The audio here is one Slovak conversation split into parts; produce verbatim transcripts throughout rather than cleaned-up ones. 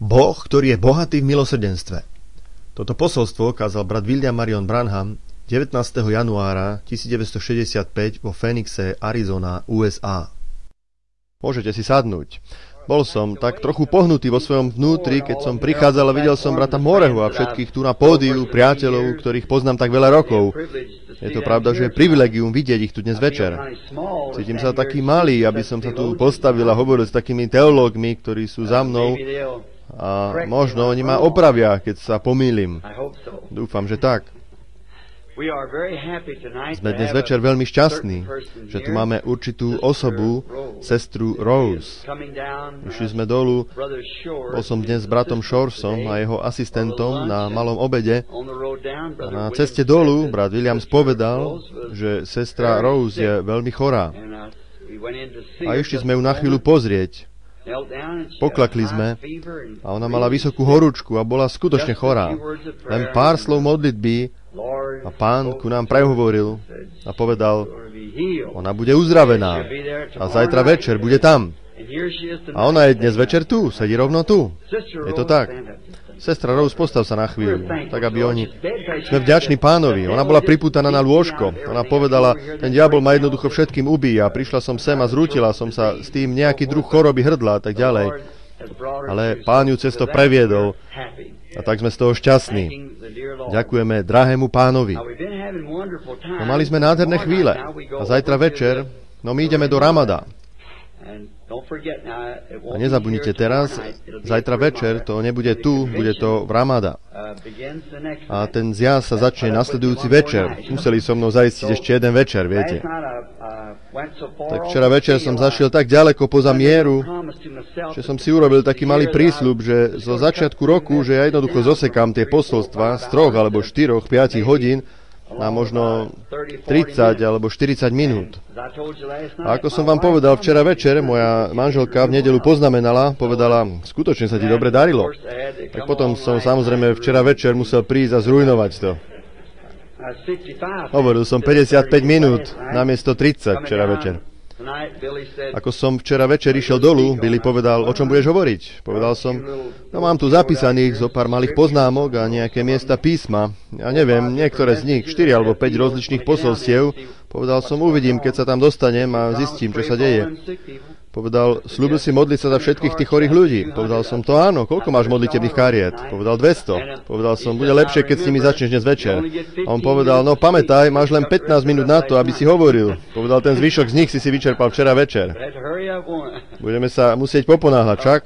Boh, ktorý je bohatý v milosrdenstve. Toto posolstvo kázal brat William Marion Branham devätnásteho januára devätnásťstošesťdesiatpäť vo Phoenixe, Arizona, ú es á. Môžete si sadnúť. Bol som tak trochu pohnutý vo svojom vnútri, keď som prichádzal a videl som brata Morehu a všetkých tu na pódiu, priateľov, ktorých poznám tak veľa rokov. Je to pravda, že je privilegium vidieť ich tu dnes večer. Cítim sa taký malý, aby som sa tu postavil a hovoril s takými teológmi, ktorí sú za mnou a možno oni ma opravia, keď sa pomýlim. Dúfam, že tak. Sme dnes večer veľmi šťastní, že tu máme určitú osobu, sestru Rose. Išli sme dolu, bol som dnes s bratom Shoresom a jeho asistentom na malom obede. A na ceste dolu brat Williams povedal, že sestra Rose je veľmi chorá. A išli sme ju na chvíľu pozrieť. Poklakli sme a ona mala vysokú horúčku a bola skutočne chorá. Len pár slov modlitby a Pán ku nám prehovoril a povedal, ona bude uzdravená a zajtra večer bude tam. A ona je dnes večer tu, sedí rovno tu. Je to tak. Sestra Rose, postav sa na chvíľu, tak aby oni... Sme vďační Pánovi. Ona bola pripútaná na lôžko. Ona povedala, ten diabol ma jednoducho všetkým ubíja. Prišla som sem a zrútila som sa s tým nejaký druh choroby hrdla a tak ďalej. Ale Pán ju cez to previedol a tak sme z toho šťastní. Ďakujeme drahému Pánovi. No, mali sme nádherné chvíle a zajtra večer, no my ideme do Ramada. A nezabudnite teraz, zajtra večer to nebude tu, bude to v Ramada. A ten zjazd sa začne nasledujúci večer. Museli so mnou zaistiť ešte jeden večer, viete. Tak včera večer som zašiel tak ďaleko poza mieru, že som si urobil taký malý prísľub, že zo začiatku roku, že ja jednoducho zosekám tie posolstva z troch alebo štyroch, piatich hodín na možno tridsať alebo štyridsať minút. A ako som vám povedal včera večer, moja manželka v nedeľu poznamenala, povedala, skutočne sa ti dobre darilo. Tak potom som samozrejme včera večer musel prísť a zrujnovať to. Hovoril som päťdesiatpäť minút namiesto tridsať včera večer. Ako som včera večer išiel dolu, Billy povedal, o čom budeš hovoriť? Povedal som, no mám tu zapísaných zo pár malých poznámok a nejaké miesta písma. Ja neviem, niektoré z nich, štyri alebo päť rozličných posolstiev. Povedal som, uvidím, keď sa tam dostanem a zistím, čo sa deje. Povedal, slúbil si modliť sa za všetkých tých chorých ľudí. Povedal som, to áno, koľko máš modlitebných kariet? Povedal, dvesto. Povedal som, bude lepšie, keď s nimi začneš dnes večer. A on povedal, no pamätaj, máš len pätnásť minút na to, aby si hovoril. Povedal, ten zvyšok z nich si si vyčerpal včera večer. Budeme sa musieť poponáhľať, čak?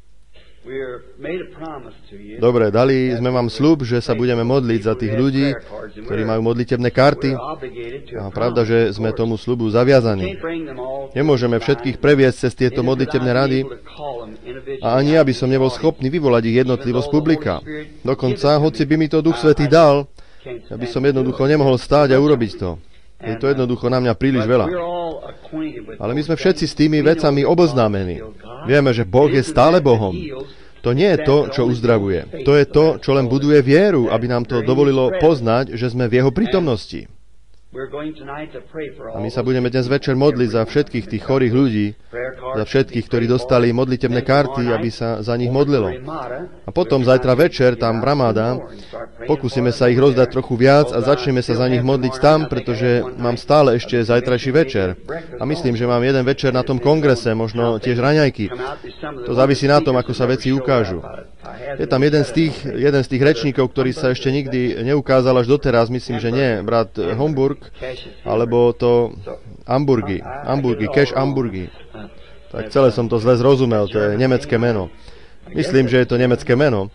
Dobre, dali sme vám sľub, že sa budeme modliť za tých ľudí, ktorí majú modlitebné karty. A pravda, že sme tomu sľubu zaviazaní. Nemôžeme všetkých previesť cez tieto modlitebné rady a ani aby som nebol schopný vyvolať ich jednotlivo z publika. Dokonca, hoci by mi to Duch Svätý dal, aby som jednoducho nemohol stáť a urobiť to. Je to jednoducho na mňa príliš veľa. Ale my sme všetci s tými vecami oboznámení. Vieme, že Boh je stále Bohom. To nie je to, čo uzdravuje. To je to, čo len buduje vieru, aby nám to dovolilo poznať, že sme v jeho prítomnosti. A my sa budeme dnes večer modliť za všetkých tých chorých ľudí, za všetkých, ktorí dostali modlitebné karty, aby sa za nich modlilo. A potom zajtra večer tam v Ramada pokúsime sa ich rozdať trochu viac a začneme sa za nich modliť tam, pretože mám stále ešte zajtrajší večer. A myslím, že mám jeden večer na tom kongrese, možno tiež raňajky. To závisí na tom, ako sa veci ukážu. Je tam jeden z tých, jeden z tých rečníkov, ktorý sa ešte nikdy neukázal až doteraz, myslím, že nie, brat Homburg, alebo to Hamburgy, Hamburgy, Cash Hamburgy. Tak celé som to zle zrozumel, to je nemecké meno. Myslím, že je to nemecké meno.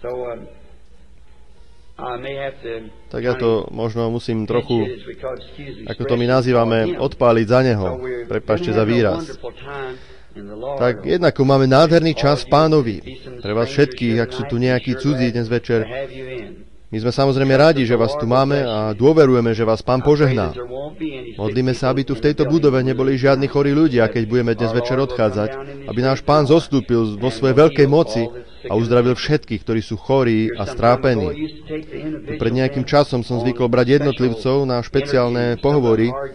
Tak ja to možno musím trochu, ako to my nazývame, odpáliť za neho. Prepáčte za výraz. Tak jednako máme nádherný čas Pánovi. Pre vás všetkých, ak sú tu nejakí cudzí dnes večer. My sme samozrejme radi, že vás tu máme a dôverujeme, že vás Pán požehná. Modlíme sa, aby tu v tejto budove neboli žiadni chorí ľudia, keď budeme dnes večer odchádzať, aby náš Pán zostúpil vo svojej veľkej moci a uzdravil všetkých, ktorí sú chorí a strápení. Pred nejakým časom som zvykol brať jednotlivcov na špeciálne pohovory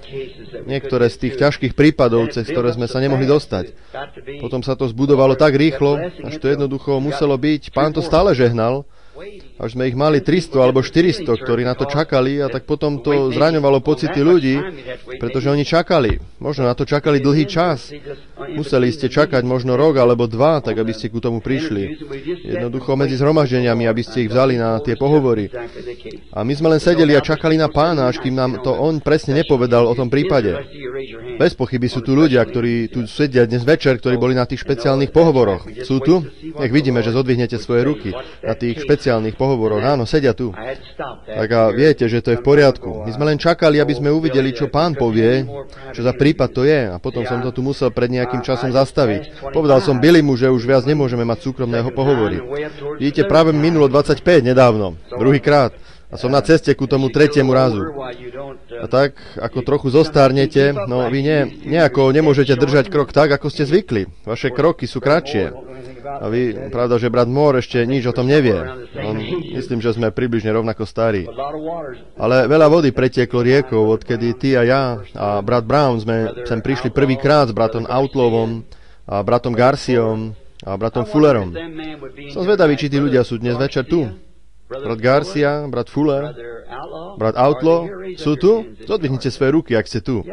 niektoré z tých ťažkých prípadov, cez ktoré sme sa nemohli dostať. Potom sa to zbudovalo tak rýchlo, až to jednoducho muselo byť. Pán to stále žehnal, až sme ich mali tristo alebo štyristo, ktorí na to čakali, a tak potom to zraňovalo pocity ľudí, pretože oni čakali. Možno na to čakali dlhý čas. Museli ste čakať možno rok alebo dva, tak aby ste ku tomu prišli. Jednoducho medzi zhromaždeniami, aby ste ich vzali na tie pohovory. A my sme len sedeli a čakali na Pána, až kým nám to on presne nepovedal o tom prípade. Bez pochyby sú tu ľudia, ktorí tu sedia dnes večer, ktorí boli na tých špeciálnych pohovoroch. Sú tu? Nech vidíme, že zodvihnete svoje ruky na tých špeciálnych pohovoroch. Áno, sedia tu. Tak a viete, že to je v poriadku. My sme len čakali, aby sme uvideli, čo Pán povie, čo za prípad to je, a potom som to tu musel pred nejakým časom zastaviť. Povedal som Billymu, že už viac nemôžeme mať súkromného pohovory. Vidíte, práve minulo dvadsaťpäť nedávno, druhýkrát. A som na ceste ku tomu tretiemu razu. A tak, ako trochu zostárnete, no vy nie, nejako nemôžete držať krok tak, ako ste zvykli. Vaše kroky sú kratšie. A vy, pravda, že brat Moore ešte nič o tom nevie. On, myslím, že sme približne rovnako starí. Ale veľa vody pretieklo riekou, odkedy ty a ja a brat Brown sme sem prišli prvýkrát s bratom Outlawom a bratom Garciom a bratom Fullerom. Som zvedavý, či tí ľudia sú dnes večer tu. Brat Garcia, brat Fuller, brat Outlaw, sú tu? Zodvihnite svoje ruky, ak ste tu.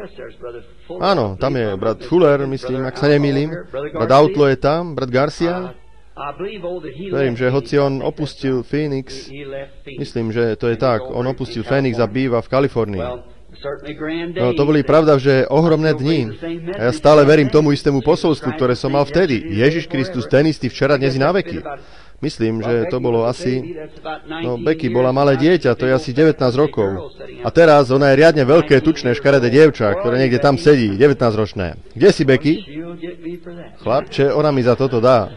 Áno, tam je brat Fuller, myslím, ak sa nemýlim. Brat Outlaw je tam, brat Garcia. Verím, že hoci on opustil Phoenix, myslím, že to je tak, on opustil Phoenix a býva v Kalifornii. No, to boli pravda, že ohromné dni. A ja stále verím tomu istému posolstvu, ktoré som mal vtedy. Ježiš Kristus ten istý včera, dnes i na veky. Myslím, že to bolo asi... No, Becky bola malé dieťa, to je asi devätnásť rokov. A teraz ona je riadne veľké, tučné, škaredé dievča, ktoré niekde tam sedí, devätnásťročné. Kde si, Becky? Chlapče, ona mi za toto dá.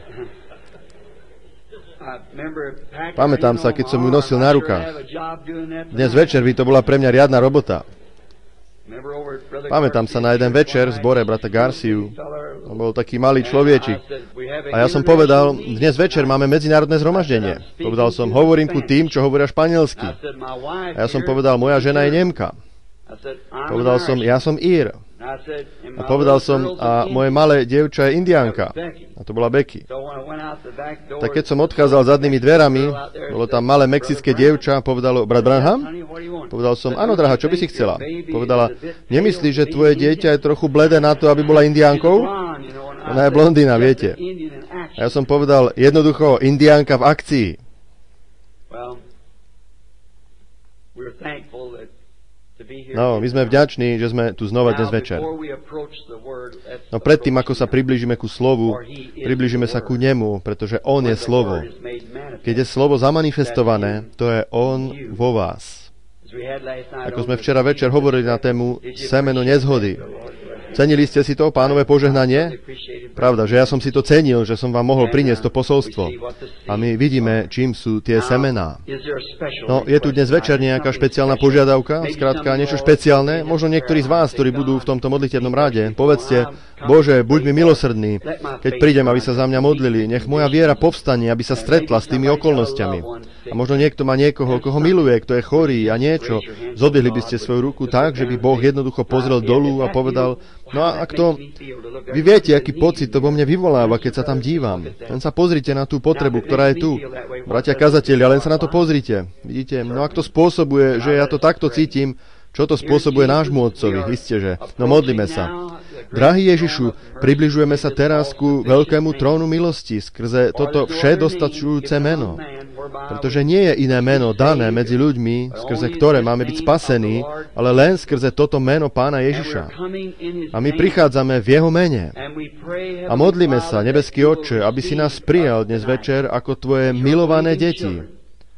Pamätám sa, keď som ju nosil na rukách. Dnes večer by to bola pre mňa riadna robota. Pamätám sa na jeden večer v zbore brata Garciu. On bol taký malý človečik. A ja som povedal, dnes večer máme medzinárodné zhromaždenie. Povedal som, hovorím ku tým, čo hovoria španielsky. A ja som povedal, moja žena je Nemka. Povedal som, ja som Ír. A povedal som, a moje malé dievča je Indiánka. A to bola Becky. Tak keď som odchádzal zadnými dverami, bolo tam malé mexické dievča, povedalo, brat Branham? Povedal som, áno, drahá, čo by si chcela? Povedala, nemyslíš, že tvoje dieťa je trochu bledé na to, aby bola Indiánkou? Ona je blondína, viete. A ja som povedal, jednoducho, Indiánka v akcii. No, my sme vďační, že sme tu znova dnes večer. No predtým, ako sa priblížime ku slovu, priblížime sa ku nemu, pretože on je slovo. Keď je slovo zamanifestované, to je on vo vás. Ako sme včera večer hovorili na tému semeno nezhody. Cenili ste si to, Pánové požehnanie? Pravda, že ja som si to cenil, že som vám mohol priniesť to posolstvo. A my vidíme, čím sú tie semená. No, je tu dnes večer nejaká špeciálna požiadavka, skrátka niečo špeciálne? Možno niektorí z vás, ktorí budú v tomto modlitebnom rade, povedzte, Bože, buď mi milosrdný, keď prídem, aby sa za mňa modlili. Nech moja viera povstane, aby sa stretla s tými okolnostiami. A možno niekto má niekoho, koho miluje, kto je chorý a niečo. Zodvihli by ste svoju ruku tak, že by Boh jednoducho pozrel dolu a povedal, no a ak to... Vy viete, aký pocit to vo mne vyvoláva, keď sa tam dívam. Len sa pozrite na tú potrebu, ktorá je tu. Bratia kazatelia, len sa na to pozrite. Vidíte, no ak to spôsobuje, že ja to takto cítim, čo to spôsobuje nášmu Otcovi? Isté, že. No modlíme sa. Drahý Ježišu, približujeme sa teraz ku veľkému trónu milosti skrze toto všedostačujúce meno. Pretože nie je iné meno dané medzi ľuďmi, skrze ktoré máme byť spasení, ale len skrze toto meno Pána Ježiša. A my prichádzame v Jeho mene. A modlíme sa, nebeský Otče, aby si nás prijal dnes večer ako Tvoje milované deti.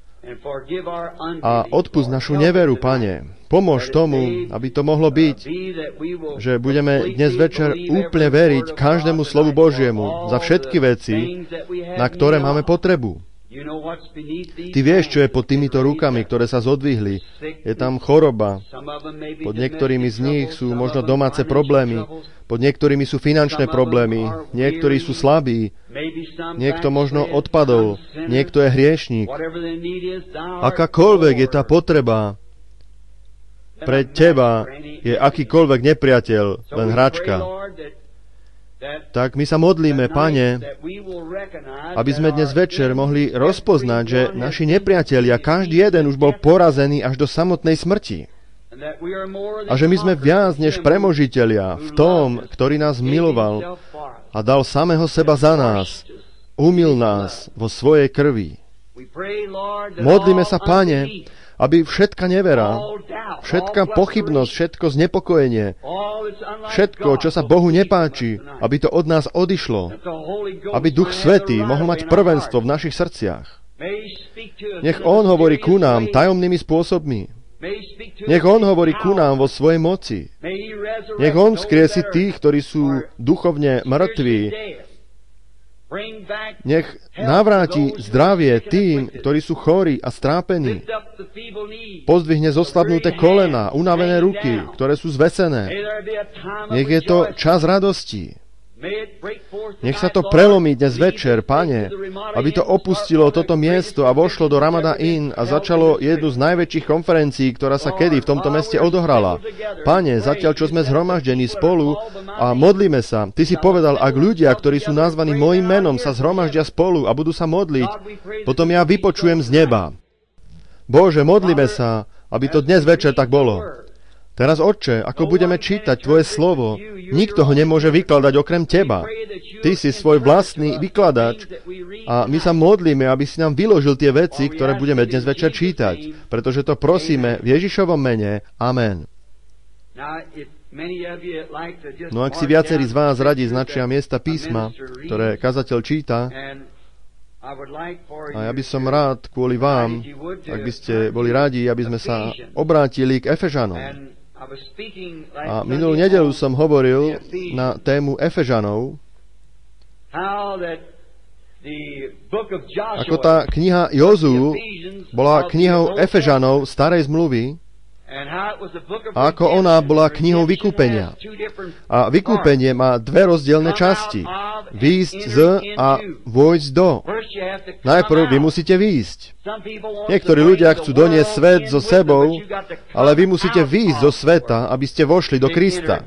A odpusť našu neveru, Pane. Pomôž tomu, aby to mohlo byť, že budeme dnes večer úplne veriť každému slovu Božiemu za všetky veci, na ktoré máme potrebu. Ty vieš, čo je pod týmito rukami, ktoré sa zodvihli. Je tam choroba. Pod niektorými z nich sú možno domáce problémy. Pod niektorými sú finančné problémy. Niektorí sú slabí. Niekto možno odpadol. Niekto je hriešník. Akákoľvek je tá potreba pre teba, je akýkoľvek nepriateľ len hračka. Tak my sa modlíme, Pane, aby sme dnes večer mohli rozpoznať, že naši nepriatelia, každý jeden už bol porazený až do samotnej smrti. A že my sme viac než premožitelia v tom, ktorý nás miloval a dal samého seba za nás, umyl nás vo svojej krvi. Modlíme sa, Pane, aby všetka nevera, všetka pochybnosť, všetko znepokojenie, všetko, čo sa Bohu nepáči, aby to od nás odišlo, aby Duch Svätý mohol mať prvenstvo v našich srdciach. Nech On hovorí ku nám tajomnými spôsobmi. Nech On hovorí ku nám vo svojej moci. Nech On vzkriesi tých, ktorí sú duchovne mŕtvi. Nech navráti zdravie tým, ktorí sú chorí a strápení. Pozdvihne zoslabnuté kolena, unavené ruky, ktoré sú zvesené. Nech je to čas radosti. Nech sa to prelomí dnes večer, Pane, aby to opustilo toto miesto a vošlo do Ramada Inn a začalo jednu z najväčších konferencií, ktorá sa kedy v tomto meste odohrala. Pane, zatiaľ čo sme zhromaždení spolu a modlíme sa, Ty si povedal, ak ľudia, ktorí sú nazvaní mojim menom, sa zhromaždia spolu a budú sa modliť, potom ja vypočujem z neba. Bože, modlíme sa, aby to dnes večer tak bolo. Teraz, Otče, ako budeme čítať Tvoje slovo, nikto ho nemôže vykladať okrem Teba. Ty si svoj vlastný vykladač a my sa modlíme, aby si nám vyložil tie veci, ktoré budeme dnes večer čítať, pretože to prosíme v Ježišovom mene. Amen. No ak si viacerí z vás radi značia miesta písma, ktoré kazateľ číta, a ja by som rád kvôli vám, ak by ste boli radi, aby sme sa obrátili k Efežanom. A minulú nedeľu som hovoril na tému Efežanov, ako tá kniha Jozú bola knihou Efežanov starej zmluvy, a ako ona bola knihou vykúpenia. A vykúpenie má dve rozdielne časti. Výjsť z a vojsť do. Najprv vy musíte výjsť. Niektorí ľudia chcú doniesť svet so sebou, ale vy musíte výjsť zo sveta, aby ste vošli do Krista.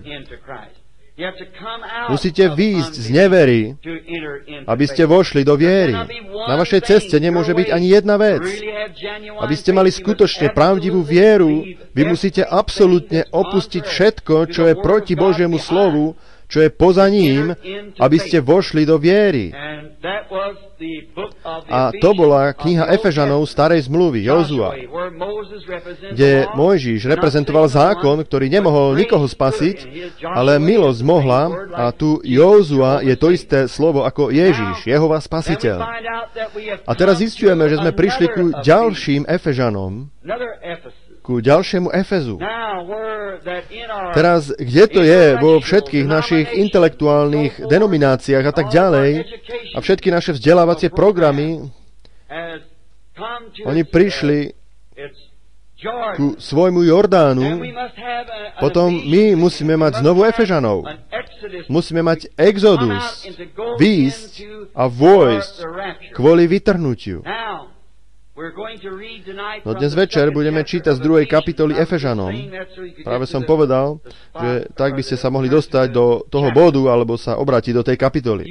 Musíte výjsť z nevery, aby ste vošli do viery. Na vašej ceste nemôže byť ani jedna vec. Aby ste mali skutočne pravdivú vieru, vy musíte absolútne opustiť všetko, čo je proti Božiemu slovu, čo je poza ním, aby ste vošli do viery. A to bola kniha Efežanov starej zmluvy, Jozua, kde Mojžiš reprezentoval zákon, ktorý nemohol nikoho spasiť, ale milosť mohla, a tu Jozua je to isté slovo ako Ježiš, Jehova spasiteľ. A teraz zistujeme, že sme prišli ku ďalším Efežanom, ku ďalšiemu Efezu. Teraz, kde to je vo všetkých našich intelektuálnych denomináciách a tak ďalej, a všetky naše vzdelávacie programy, oni prišli ku svojmu Jordánu, potom my musíme mať znovu Efežanov. Musíme mať exodus, výjsť a vojsť kvôli vytrhnutiu. No dnes večer budeme čítať z druhej kapitoly Efežanom. Práve som povedal, že tak by ste sa mohli dostať do toho bodu, alebo sa obrátiť do tej kapitoly.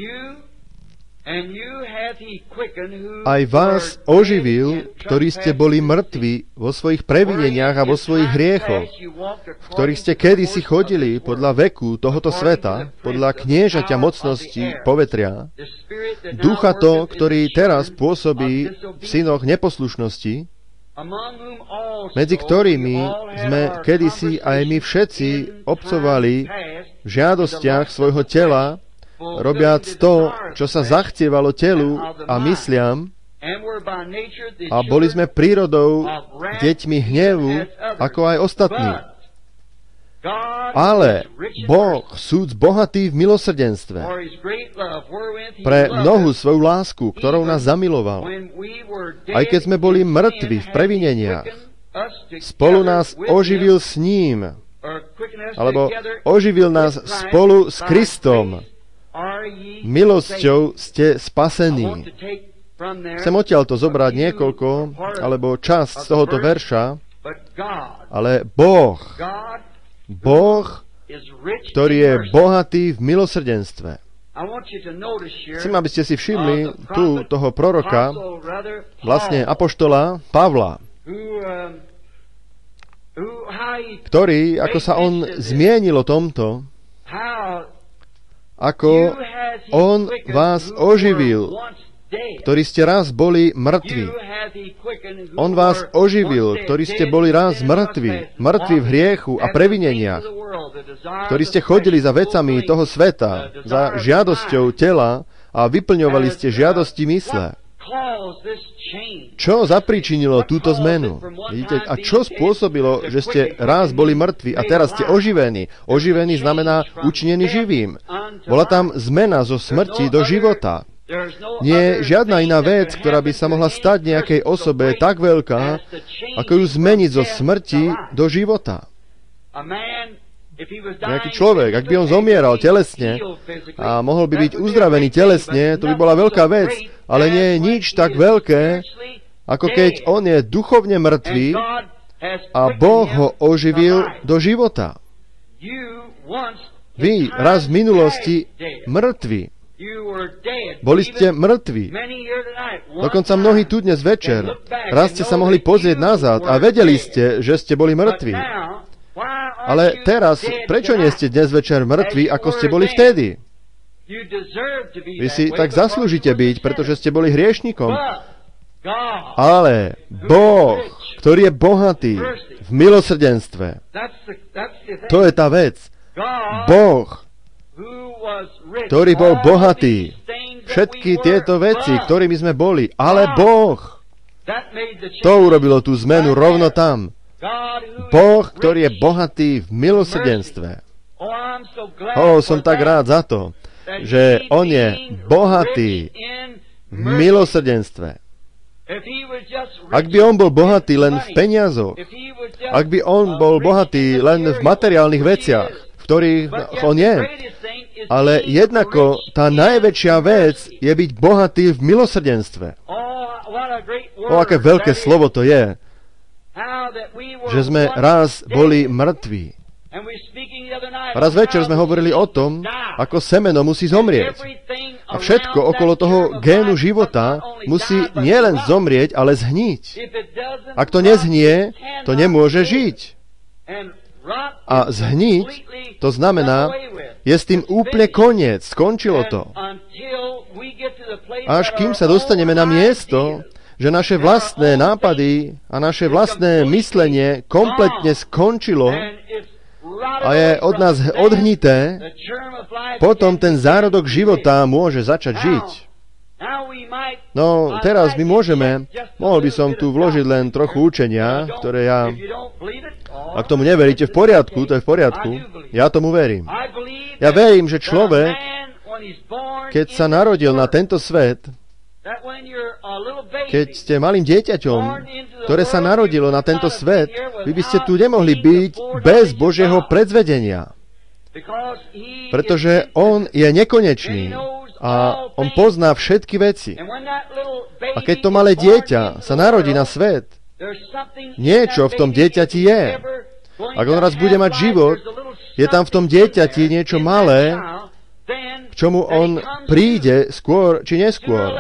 Aj vás oživil, ktorí ste boli mŕtvi vo svojich previneniach a vo svojich hriechoch, v ktorých ste kedysi chodili podľa veku tohoto sveta, podľa kniežaťa mocnosti povetria, ducha to, ktorý teraz pôsobí v synoch neposlušnosti, medzi ktorými sme kedysi aj my všetci obcovali v žiadostiach svojho tela, robiac to, čo sa zachcievalo telu a mysliam, a boli sme prírodou deťmi hnevu, ako aj ostatní. Ale Boh, súd bohatý v milosrdenstve, pre mnohú svoju lásku, ktorou nás zamiloval, aj keď sme boli mŕtvi v previneniach, spolu nás oživil s ním, alebo oživil nás spolu s Kristom. Milosťou ste spasení. Chcem odtiaľto zobrať niekoľko, alebo časť z tohoto verša, ale Boh, Boh, ktorý je bohatý v milosrdenstve. Chcem, aby ste si všimli tu toho proroka, vlastne apoštola Pavla, ktorý, ako sa on zmienil o tomto, ako on vás oživil, ktorí ste raz boli mŕtvi. On vás oživil, ktorí ste boli raz mŕtvi, mŕtvi v hriechu a previneniach, ktorí ste chodili za vecami toho sveta, za žiadosťou tela a vyplňovali ste žiadosti mysle. Čo zapričinilo túto zmenu? Vidíte, a čo spôsobilo, že ste raz boli mŕtvi a teraz ste oživení? Oživený znamená učinený živým. Bola tam zmena zo smrti do života. Nie je žiadna iná vec, ktorá by sa mohla stať nejakej osobe tak veľká, ako ju zmeniť zo smrti do života. Nejaký človek, ak by on zomieral telesne a mohol by byť uzdravený telesne, to by bola veľká vec, ale nie je nič tak veľké, ako keď on je duchovne mŕtvý a Boh ho oživil do života. Vy raz v minulosti mŕtvi. Boli ste mŕtvi. Dokonca mnohí tu dnes večer. Raz ste sa mohli pozrieť nazad a vedeli ste, že ste boli mŕtvi. Ale teraz, prečo nie ste dnes večer mŕtvi, ako ste boli vtedy? Vy si tak zaslúžite byť, pretože ste boli hriešnikom. Ale Boh, ktorý je bohatý v milosrdenstve, to je tá vec. Boh, ktorý bol bohatý. Všetky tieto veci, ktorými sme boli. Ale Boh, to urobilo tú zmenu rovno tam. Boh, ktorý je bohatý v milosrdenstve. O, som tak rád za to, že on je bohatý v milosrdenstve. Ak by on bol bohatý len v peniazoch, ak by on bol bohatý len v materiálnych veciach, v ktorých on je, ale jednako tá najväčšia vec je byť bohatý v milosrdenstve. O, aké veľké slovo to je, že sme raz boli mŕtvi. Raz večer sme hovorili o tom, ako semeno musí zomrieť. A všetko okolo toho génu života musí nielen zomrieť, ale zhniť. Ak to nezhnie, to nemôže žiť. A zhniť, to znamená, je s tým úplne koniec, skončilo to. Až kým sa dostaneme na miesto, že naše vlastné nápady a naše vlastné myslenie kompletne skončilo a je od nás odhnité, potom ten zárodok života môže začať žiť. No, teraz my môžeme, mohol by som tu vložiť len trochu učenia, ktoré ja, ak tomu neveríte, v poriadku, to je v poriadku, ja tomu verím. Ja verím, že človek, keď sa narodil na tento svet, keď ste malým dieťaťom, ktoré sa narodilo na tento svet, vy by ste tu nemohli byť bez Božieho predzvedenia. Pretože on je nekonečný a on pozná všetky veci. A keď to malé dieťa sa narodí na svet, niečo v tom dieťati je. Ak on raz bude mať život, je tam v tom dieťati niečo malé, k čomu on príde skôr či neskôr.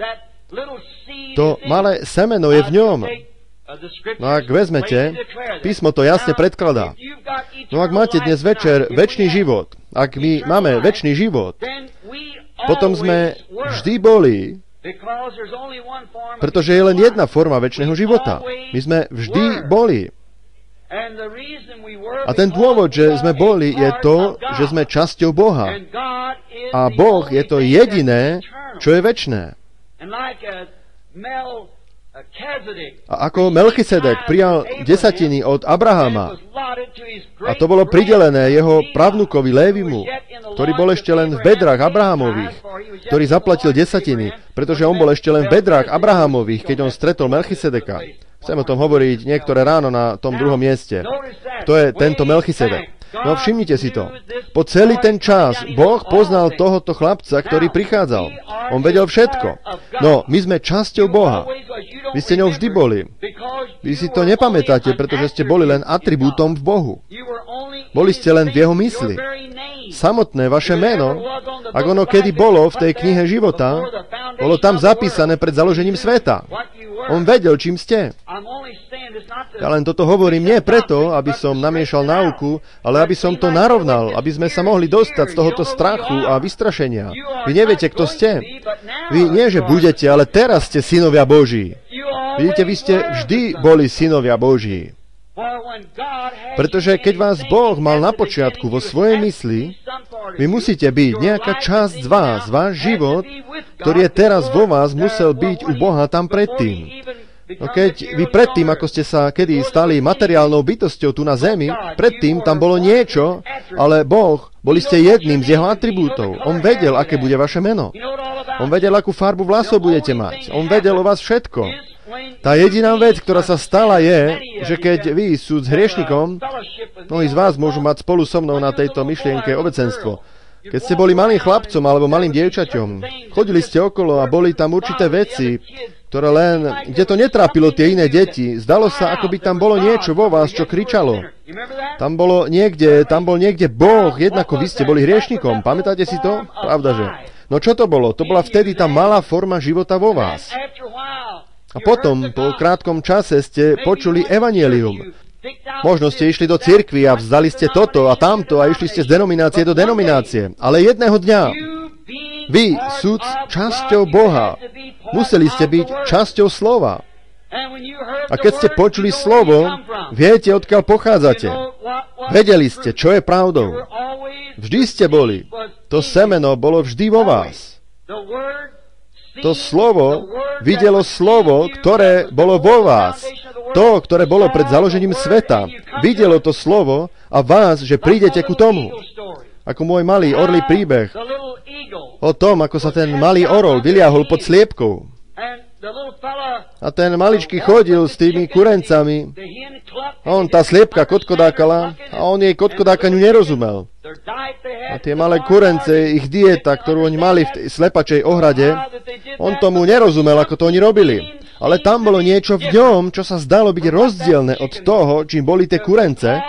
To malé semeno je v ňom. No ak vezmete, písmo to jasne predkladá. No ak máte dnes večer večný život, ak my máme večný život, potom sme vždy boli, pretože je len jedna forma večného života. My sme vždy boli. A ten dôvod, že sme boli, je to, že sme časťou Boha. A Boh je to jediné, čo je večné. A ako Melchisedek prijal desatiny od Abrahama, a to bolo pridelené jeho pravnukovi Lévimu, ktorý bol ešte len v bedrách Abrahamových, ktorý zaplatil desatiny, pretože on bol ešte len v bedrách Abrahamových, keď on stretol Melchisedeka. Chcem o tom hovoriť niektoré ráno na tom druhom mieste. To je tento Melchisedek. No všimnite si to. Po celý ten čas Boh poznal tohoto chlapca, ktorý prichádzal. On vedel všetko. No, my sme časťou Boha. Vy ste ňou vždy boli. Vy si to nepamätáte, pretože ste boli len atribútom v Bohu. Boli ste len v jeho mysli. Samotné vaše meno, ak ono kedy bolo v tej knihe života, bolo tam zapísané pred založením sveta. On vedel, čím ste. Ja len toto hovorím nie preto, aby som namiešal náuku, ale aby som to narovnal, aby sme sa mohli dostať z tohoto strachu a vystrašenia. Vy neviete, kto ste. Vy nie, že budete, ale teraz ste synovia Boží. Vidíte, vy ste vždy boli synovia Boží. Pretože keď vás Boh mal na počiatku vo svojej mysli, vy musíte byť nejaká časť z vás, váš život, ktorý je teraz vo vás, musel byť u Boha tam predtým. No keď vy predtým, ako ste sa kedy stali materiálnou bytosťou tu na zemi, predtým tam bolo niečo, ale Boh, boli ste jedným z jeho atribútov. On vedel, aké bude vaše meno. On vedel, akú farbu vlasov budete mať. On vedel o vás všetko. Tá jediná vec, ktorá sa stala, je, že keď vy sú s hriešnikom, mnohí z vás môžu mať spolu so mnou na tejto myšlienke obecenstvo. Keď ste boli malým chlapcom alebo malým dievčaťom, chodili ste okolo a boli tam určité veci, ktoré len, kde to netrápilo tie iné deti, zdalo sa, ako by tam bolo niečo vo vás, čo kričalo. Tam bolo niekde, tam bol niekde Boh, jednako vy ste boli hriešnikom. Pamätáte si to? Pravda, že? No čo to bolo? To bola vtedy tá malá forma života vo vás. A potom, po krátkom čase, ste počuli evanjelium. Možno ste išli do cirkvi a vzdali ste toto a tamto a išli ste z denominácie do denominácie. Ale jedného dňa, vy, súd časťou Boha, museli ste byť časťou slova. A keď ste počuli slovo, viete, odkiaľ pochádzate. Vedeli ste, čo je pravdou. Vždy ste boli. To semeno bolo vždy vo vás. To slovo videlo slovo, ktoré bolo vo vás. To, ktoré bolo pred založením sveta. Videlo to slovo a vás, že prídete ku tomu. Ako môj malý orlý príbeh o tom, ako sa ten malý orol vyliahol pod sliepkou. A ten maličký chodil s tými kurencami. A on, tá sliepka kotkodákala a on jej kotkodákaniu nerozumel. A tie malé kurence, ich dieta, ktorú oni mali v tej slepačej ohrade, on tomu nerozumel, ako to oni robili. Ale tam bolo niečo v ňom, čo sa zdalo byť rozdielne od toho, čím boli tie kurence,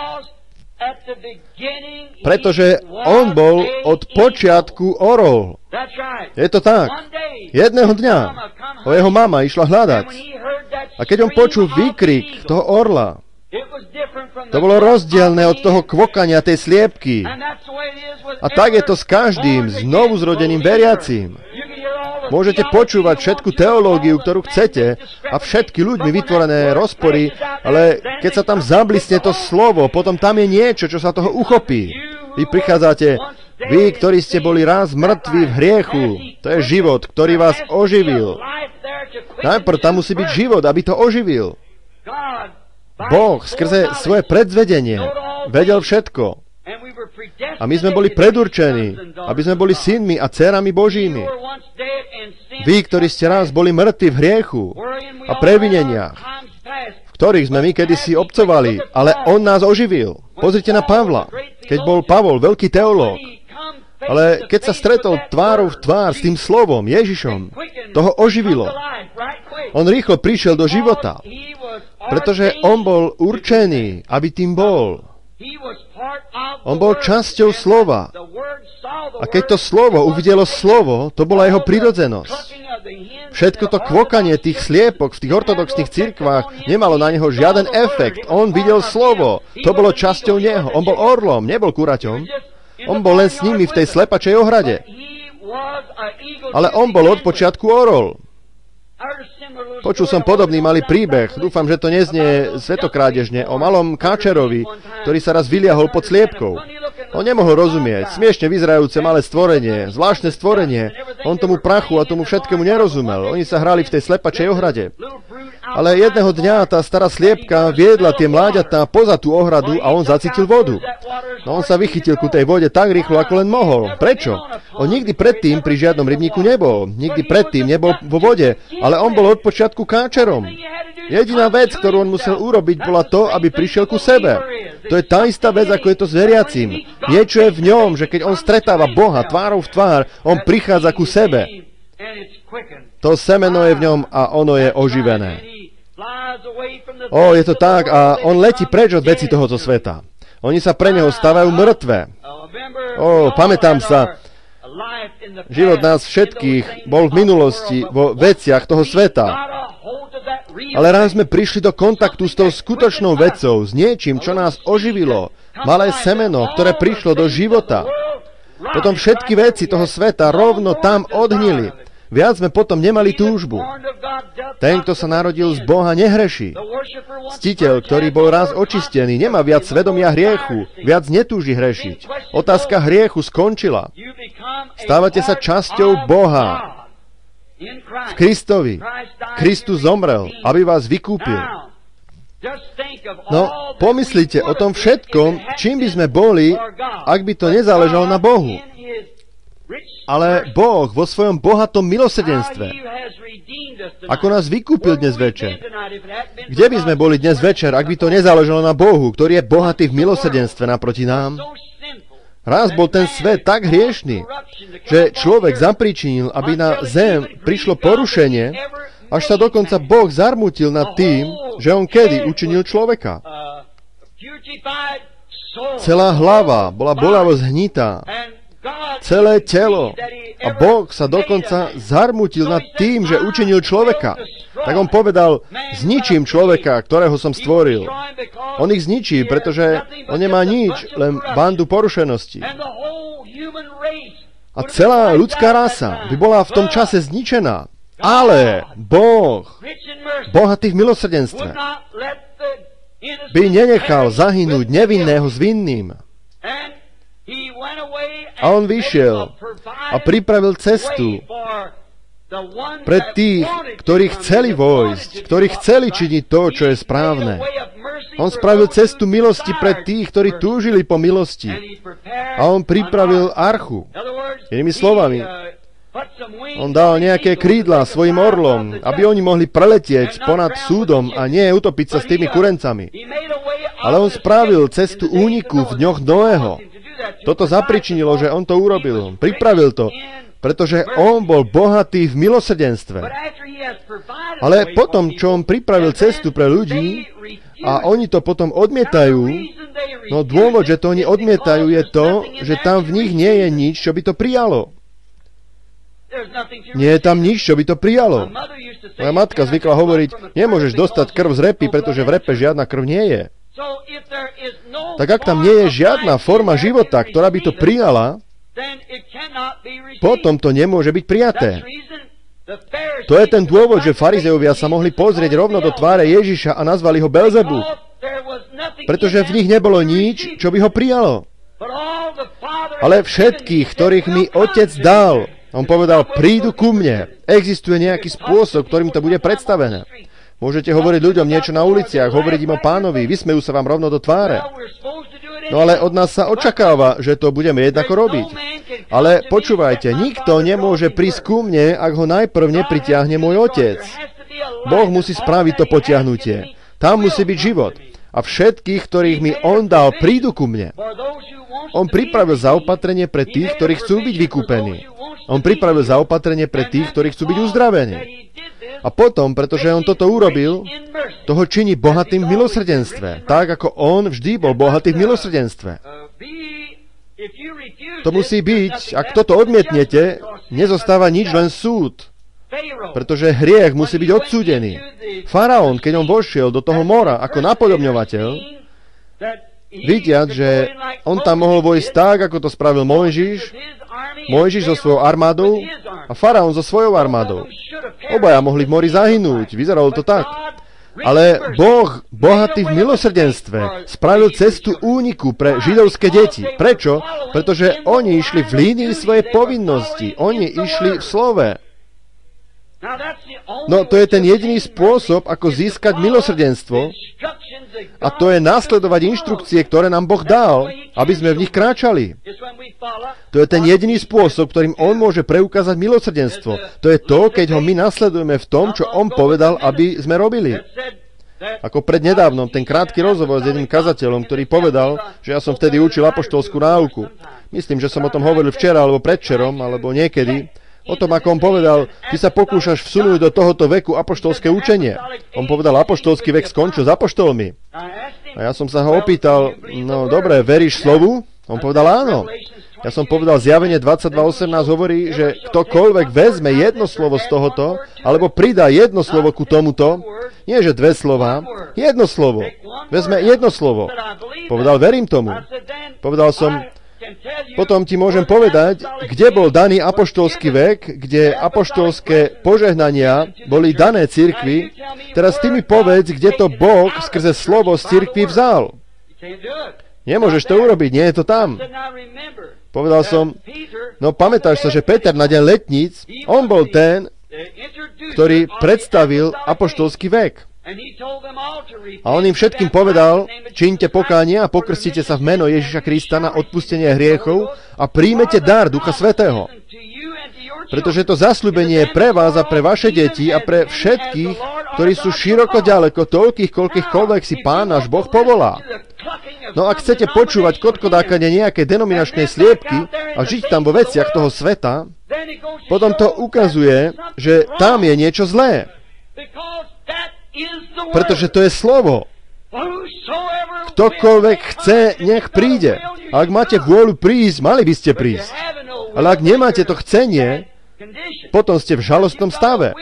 pretože on bol od počiatku orol. Je to tak. Jedného dňa ho jeho mama išla hľadať. A keď on počul výkrik toho orla, to bolo rozdielne od toho kvokania tej sliepky. A tak je to s každým znovu zrodeným veriacím. Môžete počúvať všetku teológiu, ktorú chcete, a všetky ľuďmi vytvorené rozpory, ale keď sa tam zablisne to slovo, potom tam je niečo, čo sa toho uchopí. Vy prichádzate, vy, ktorí ste boli raz mŕtvi v hriechu, to je život, ktorý vás oživil. Najprv tam musí byť život, aby to oživil. Boh skrze svoje predzvedenie vedel všetko. A my sme boli predurčení, aby sme boli synmi a dcérami Božími. Vy, ktorí ste raz boli mŕtvi v hriechu a previneniach, v ktorých sme my kedysi obcovali, ale on nás oživil. Pozrite na Pavla. Keď bol Pavol veľký teológ, ale keď sa stretol tvárou v tvár s tým slovom, Ježišom, toho oživilo. On rýchlo prišiel do života, pretože on bol určený, aby tým bol. On bol časťou slova. A keď to slovo uvidelo slovo, to bola jeho prirodzenosť. Všetko to kvokanie tých sliepok v tých ortodoxných cirkvách nemalo na neho žiaden efekt. On videl slovo. To bolo časťou neho. On bol orlom, nebol kuraťom. On bol len s nimi v tej slepačej ohrade. Ale on bol od počiatku orol. Počul som podobný malý príbeh, dúfam, že to neznie svetokrádežne, o malom káčerovi, ktorý sa raz vyliahol pod sliepkou. On nemohol rozumieť, smiešne vyzerajúce malé stvorenie, zvláštne stvorenie. On tomu prachu a tomu všetkému nerozumel. Oni sa hrali v tej slepačej ohrade. Ale jedného dňa tá stará sliepka viedla tie mláďatá poza tú ohradu a on zacítil vodu. No on sa vychytil ku tej vode tak rýchlo, ako len mohol. Prečo? On nikdy predtým pri žiadnom rybníku nebol. Nikdy predtým nebol vo vode, ale on bol od počiatku káčerom. Jediná vec, ktorú on musel urobiť, bola to, aby prišiel ku sebe. To je tá istá vec, ako je to s veriacím. Niečo je v ňom, že keď on stretáva Boha tvárou v tvár, on prichádza ku sebe. To semeno je v ňom a ono je oživené. Ó, je to tak a on letí preč od veci tohoto sveta. Oni sa pre neho stávajú mŕtve. Ó, pamätám sa, život nás všetkých bol v minulosti vo veciach toho sveta. Ale raz sme prišli do kontaktu s tou skutočnou vecou, s niečím, čo nás oživilo. Malé semeno, ktoré prišlo do života. Potom všetky veci toho sveta rovno tam odhnili. Viac sme potom nemali túžbu. Ten, kto sa narodil z Boha, nehreší. Ctiteľ, ktorý bol raz očistený, nemá viac svedomia hriechu, viac netúži hrešiť. Otázka hriechu skončila. Stávate sa časťou Boha. V Kristovi. Kristus zomrel, aby vás vykúpil. No, pomyslite o tom všetkom, čím by sme boli, ak by to nezáležalo na Bohu. Ale Boh vo svojom bohatom milosrdenstve, ako nás vykúpil dnes večer. Kde by sme boli dnes večer, ak by to nezáležalo na Bohu, ktorý je bohatý v milosrdenstve naproti nám? Raz bol ten svet tak hriešný, že človek zapríčinil, aby na zem prišlo porušenie, až sa dokonca Boh zarmutil nad tým, že on kedy učinil človeka. Celá hlava bola bolavo zhnitá, celé telo. A Boh sa dokonca zarmutil nad tým, že učinil človeka. Tak on povedal, zničím človeka, ktorého som stvoril. On ich zničí, pretože on nemá nič, len bandu porušenosti. A celá ľudská rasa by bola v tom čase zničená. Ale Boh, bohatý v milosrdenstve, by nenechal zahynúť nevinného s vinným. A on vyšiel a pripravil cestu pre tých, ktorí chceli vojsť, ktorí chceli činiť to, čo je správne. On spravil cestu milosti pre tých, ktorí túžili po milosti. A on pripravil archu. Inými slovami, on dal nejaké krídla svojim orlom, aby oni mohli preletieť ponad súdom a nie utopiť sa s tými kurencami. Ale on spravil cestu úniku v dňoch Noého. Toto zapričinilo, že on to urobil. Pripravil to, pretože on bol bohatý v milosrdenstve. Ale potom, čo on pripravil cestu pre ľudí a oni to potom odmietajú, no dôvod, že to oni odmietajú, je to, že tam v nich nie je nič, čo by to prijalo. Nie je tam nič, čo by to prijalo. Moja matka zvykla hovoriť, nemôžeš dostať krv z repy, pretože v repe žiadna krv nie je. Tak ak tam nie je žiadna forma života, ktorá by to prijala, potom to nemôže byť prijaté. To je ten dôvod, že farizeovia sa mohli pozrieť rovno do tváre Ježiša a nazvali ho Belzebub. Pretože v nich nebolo nič, čo by ho prijalo. Ale všetkých, ktorých mi Otec dal, on povedal, prídu ku mne. Existuje nejaký spôsob, ktorým to bude predstavené. Môžete hovoriť ľuďom niečo na uliciach, hovoriť im o Pánovi, vysmejú sa vám rovno do tváre. No ale od nás sa očakáva, že to budeme jednako robiť. Ale počúvajte, nikto nemôže prísť ku mne, ak ho najprv nepritiahne môj Otec. Boh musí spraviť to potiahnutie. Tam musí byť život. A všetkých, ktorých mi On dal, prídu ku mne. On pripravil zaopatrenie pre tých, ktorí chcú byť vykúpení. On pripravil zaopatrenie pre tých, ktorí chcú byť uzdravení. A potom, pretože on toto urobil, toho činí bohatým v milosrdenstve. Tak, ako on vždy bol bohatý v milosrdenstve. To musí byť, ak toto odmietnete, nezostáva nič, len súd. Pretože hriech musí byť odsúdený. Faraón, keď on vošiel do toho mora ako napodobňovateľ, vidiac, že on tam mohol vojsť tak, ako to spravil Mojžiš, Mojžiš so svojou armádou a Faraón so svojou armádou. Obaja mohli v mori zahynúť, vyzeralo to tak. Ale Boh, bohatý v milosrdenstve, spravil cestu úniku pre židovské deti. Prečo? Pretože oni išli v línii svojej povinnosti. Oni išli v slove. No, to je ten jediný spôsob, ako získať milosrdenstvo, a to je nasledovať inštrukcie, ktoré nám Boh dal, aby sme v nich kráčali. To je ten jediný spôsob, ktorým On môže preukázať milosrdenstvo. To je to, keď ho my nasledujeme v tom, čo On povedal, aby sme robili. Ako prednedávnom, ten krátky rozhovor s jedným kazateľom, ktorý povedal, že ja som vtedy učil apoštolskú náuku. Myslím, že som o tom hovoril včera, alebo predvčerom, alebo niekedy. O tom, ako on povedal, ty sa pokúšaš vsunúť do tohoto veku apoštolské učenie. On povedal, apoštolský vek skončil s apoštolmi. A ja som sa ho opýtal, no dobre, veríš slovu? On povedal áno. Ja som povedal, zjavenie dvadsaťdva osemnásť hovorí, že ktokoľvek vezme jedno slovo z tohoto, alebo pridá jedno slovo ku tomuto, nie že dve slova, jedno slovo. Vezme jedno slovo. Povedal, verím tomu. Povedal som, potom ti môžem povedať, kde bol daný apoštolský vek, kde apoštolské požehnania boli dané cirkvi. Teraz ty mi povedz, kde to Boh skrze slovo z cirkvi vzal. Nemôžeš to urobiť, nie je to tam. Povedal som, no pamätáš sa, že Peter na deň letníc, on bol ten, ktorý predstavil apoštolský vek. A on im všetkým povedal, čiňte pokánie a pokrstite sa v meno Ježiša Krista na odpustenie hriechov a príjmete dar Ducha Svätého. Pretože to zasľúbenie je pre vás a pre vaše deti a pre všetkých, ktorí sú široko ďaleko, toľkých, koľkýchkoľvek si Pán náš Boh povolá. No ak chcete počúvať kodkodákanie nejakej denominačnej sliepky a žiť tam vo veciach toho sveta, potom to ukazuje, že tam je niečo zlé. Pretože to je slovo. Ktokoľvek chce, nech príde. A ak máte vôľu prísť, mali by ste prísť. Ale ak nemáte to chcenie, potom ste v žalostnom stave.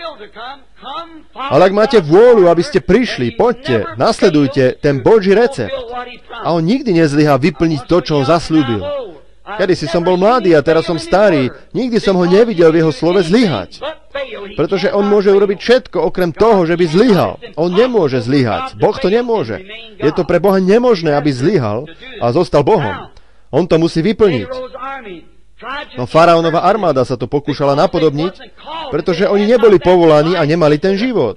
Ale ak máte vôľu, aby ste prišli, poďte, nasledujte ten Boží recept. A on nikdy nezlyhá vyplniť to, čo on zasľúbil. Kedysi som bol mladý a teraz som starý. Nikdy som ho nevidel v jeho slove zlyhať. Pretože on môže urobiť všetko, okrem toho, že by zlyhal. On nemôže zlyhať. Boh to nemôže. Je to pre Boha nemožné, aby zlyhal a zostal Bohom. On to musí vyplniť. No faraónova armáda sa to pokúšala napodobniť, pretože oni neboli povolaní a nemali ten život.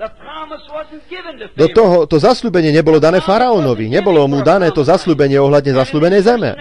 Do toho to zasľúbenie nebolo dané faraónovi, nebolo mu dané to zasľúbenie ohľadne zasľúbenej zeme.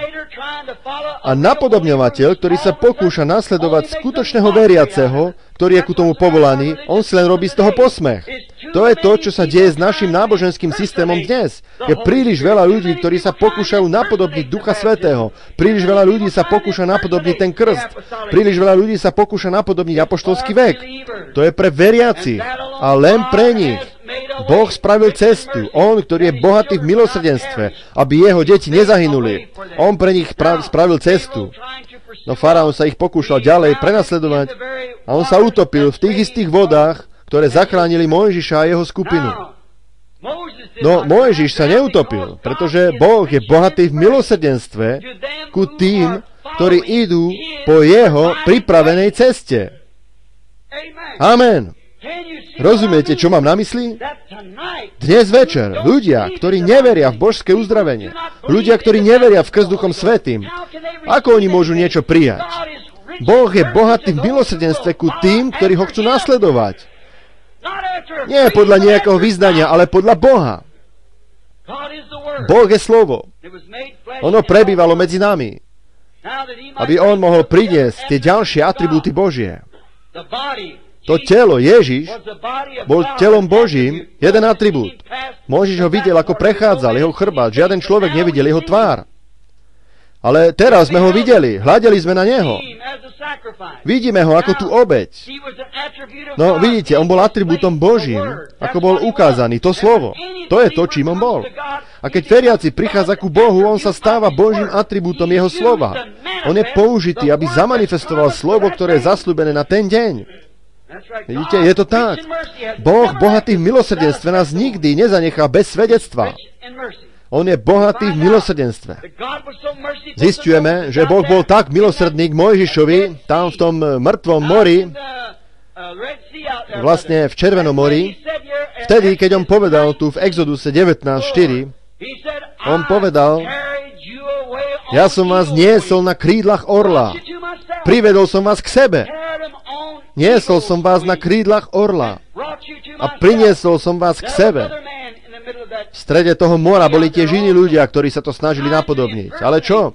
A napodobňovateľ, ktorý sa pokúša nasledovať skutočného veriaceho, ktorý je ku tomu povolaný, on si len robí z toho posmech. To je to, čo sa deje s našim náboženským systémom dnes. Je príliš veľa ľudí, ktorí sa pokúšajú napodobniť Ducha Svätého. Príliš veľa ľudí sa pokúša napodobniť ten krst. Príliš veľa ľudí sa pokúša napodobniť apoštolský vek. To je pre veriacich a len pre nich. Boh spravil cestu. On, ktorý je bohatý v milosrdenstve, aby jeho deti nezahynuli. On pre nich spravil cestu. No faraón sa ich pokúšal ďalej prenasledovať a on sa utopil v tých istých vodách, ktoré zachránili Mojžiša a jeho skupinu. No Mojžiš sa neutopil, pretože Boh je bohatý v milosrdenstve ku tým, ktorí idú po jeho pripravenej ceste. Amen. Rozumiete, čo mám na mysli? Dnes večer ľudia, ktorí neveria v božské uzdravenie, ľudia, ktorí neveria v krst Duchom Svätým, ako oni môžu niečo prijať? Boh je bohatý v milosrdenstve ku tým, ktorí ho chcú nasledovať. Nie podľa nejakého vyznania, ale podľa Boha. Boh je slovo. Ono prebývalo medzi nami, aby on mohol priniesť tie ďalšie atribúty Božie. To telo, Ježiš, bol telom Božím, jeden atribút. Mojžiš ho videl, ako prechádzal, jeho chrbát. Žiaden človek nevidel jeho tvár. Ale teraz sme ho videli, hľadeli sme na neho. Vidíme ho ako tú obeť. No vidíte, on bol atribútom Božím, ako bol ukázaný, to slovo. To je to, čím on bol. A keď veriaci prichádza ku Bohu, on sa stáva Božím atribútom jeho slova. On je použitý, aby zamanifestoval slovo, ktoré je zasľúbené na ten deň. Vidíte, je to tak. Boh, bohatý v milosrdenstve, nás nikdy nezanechá bez svedectva. On je bohatý v milosrdenstve. Zisťujeme, že Boh bol tak milosrdný k Mojžišovi, tam v tom mŕtvom mori, vlastne v Červenom mori, vtedy, keď on povedal tu v Exoduse devätnásť štyri, on povedal, ja som vás niesol na krídlach orla, privedol som vás k sebe, niesol som vás na krídlach orla a priniesol som vás k sebe. V strede toho mora boli tiež iní ľudia, ktorí sa to snažili napodobniť. Ale čo?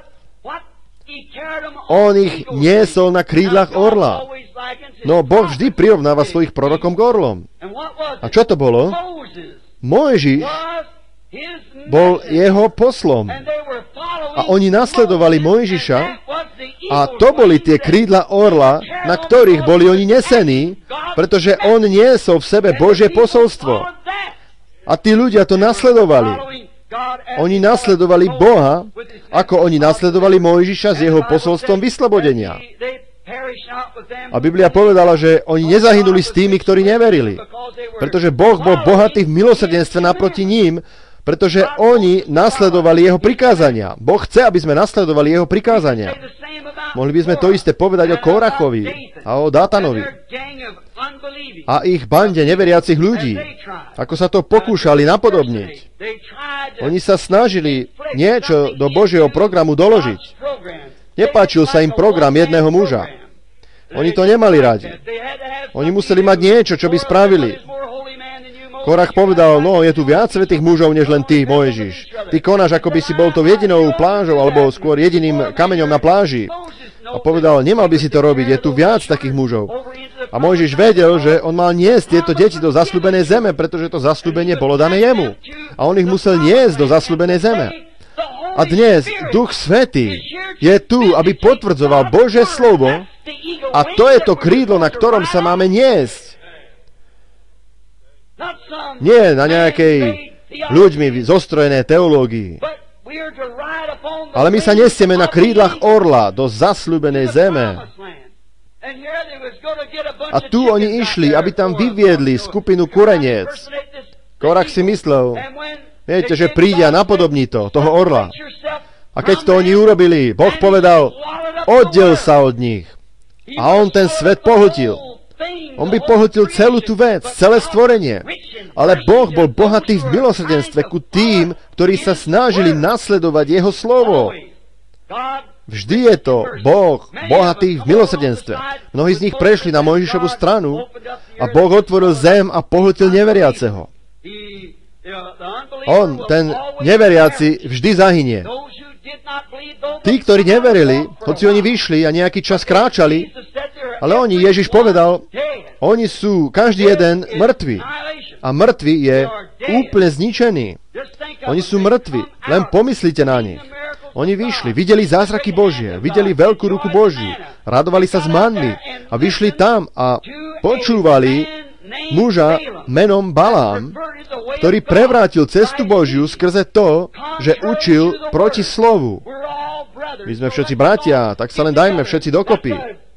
On ich niesol na krídlach orla. No, Boh vždy prirovnáva svojich prorokom k orlom. A čo to bolo? Mojžiš bol jeho poslom. A oni nasledovali Mojžiša a to boli tie krídla orla, na ktorých boli oni nesení, pretože on niesol v sebe Božie posolstvo. A tí ľudia to nasledovali. Oni nasledovali Boha, ako oni nasledovali Mojžiša s jeho posolstvom vyslobodenia. A Biblia povedala, že oni nezahynuli s tými, ktorí neverili. Pretože Boh bol bohatý v milosrdenstve naproti ním, pretože oni nasledovali jeho prikázania. Boh chce, aby sme nasledovali jeho prikázania. Mohli by sme to isté povedať o Kórachovi a o Dátanovi a ich bande neveriacich ľudí, ako sa to pokúšali napodobniť. Oni sa snažili niečo do Božieho programu doložiť. Nepáčil sa im program jedného muža. Oni to nemali radi. Oni museli mať niečo, čo by spravili. Korach povedal, no, je tu viac svätých mužov, než len ty, Mojžiš. Ty konáš, ako by si bol to jedinou plážou, alebo skôr jediným kameňom na pláži. A povedal, nemal by si to robiť, je tu viac takých mužov. A Mojžiš vedel, že on mal niesť tieto deti do zasľúbenej zeme, pretože to zasľúbenie bolo dané jemu. A on ich musel niesť do zasľúbenej zeme. A dnes Duch Svätý je tu, aby potvrdzoval Božie slovo, a to je to krídlo, na ktorom sa máme niesť. Nie na nejakej ľuďmi zostrojenej teológii. Ale my sa nesieme na krídlach orla do zasľúbenej zeme. A tu oni išli, aby tam vyviedli skupinu kureniec. Korach si myslel, viete, že príde a napodobní to, toho orla. A keď to oni urobili, Boh povedal, oddel sa od nich. A on ten svet pohltil. On by pohltil celú tú vec, celé stvorenie. Ale Boh bol bohatý v milosrdenstve ku tým, ktorí sa snažili nasledovať jeho slovo. Vždy je to Boh bohatý v milosrdenstve. Mnohí z nich prešli na Mojžišovu stranu a Boh otvoril zem a pohltil neveriaceho. On, ten neveriaci, vždy zahynie. Tí, ktorí neverili, hoci oni vyšli a nejaký čas kráčali, ale oni, Ježiš povedal, oni sú každý jeden mŕtvi. A mŕtvi je úplne zničený. Oni sú mŕtvi. Len pomyslite na nich. Oni vyšli, videli zázraky Božie, videli veľkú ruku Božiu, radovali sa z manny a vyšli tam a počúvali muža menom Balám, ktorý prevrátil cestu Božiu skrze to, že učil proti slovu. My sme všetci bratia, tak sa len dajme všetci dokopy.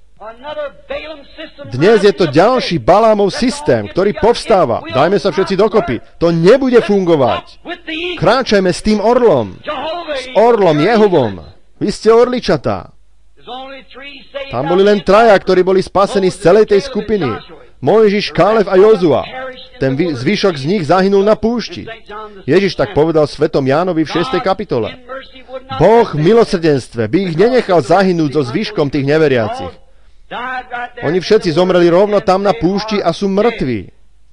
Dnes je to ďalší Balámov systém, ktorý povstáva. Dajme sa všetci dokopy. To nebude fungovať. Kráčajme s tým orlom. S orlom Jehovom. Vy ste orličatá. Tam boli len traja, ktorí boli spasení z celej tej skupiny. Mojžiš, Kálev a Jozua. Ten zvyšok z nich zahynul na púšti. Ježiš tak povedal svetom Jánovi v šiestej kapitole. Boh v milosrdenstve by ich nenechal zahynúť so zvyškom tých neveriacich. Oni všetci zomreli rovno tam na púšti a sú mŕtvi.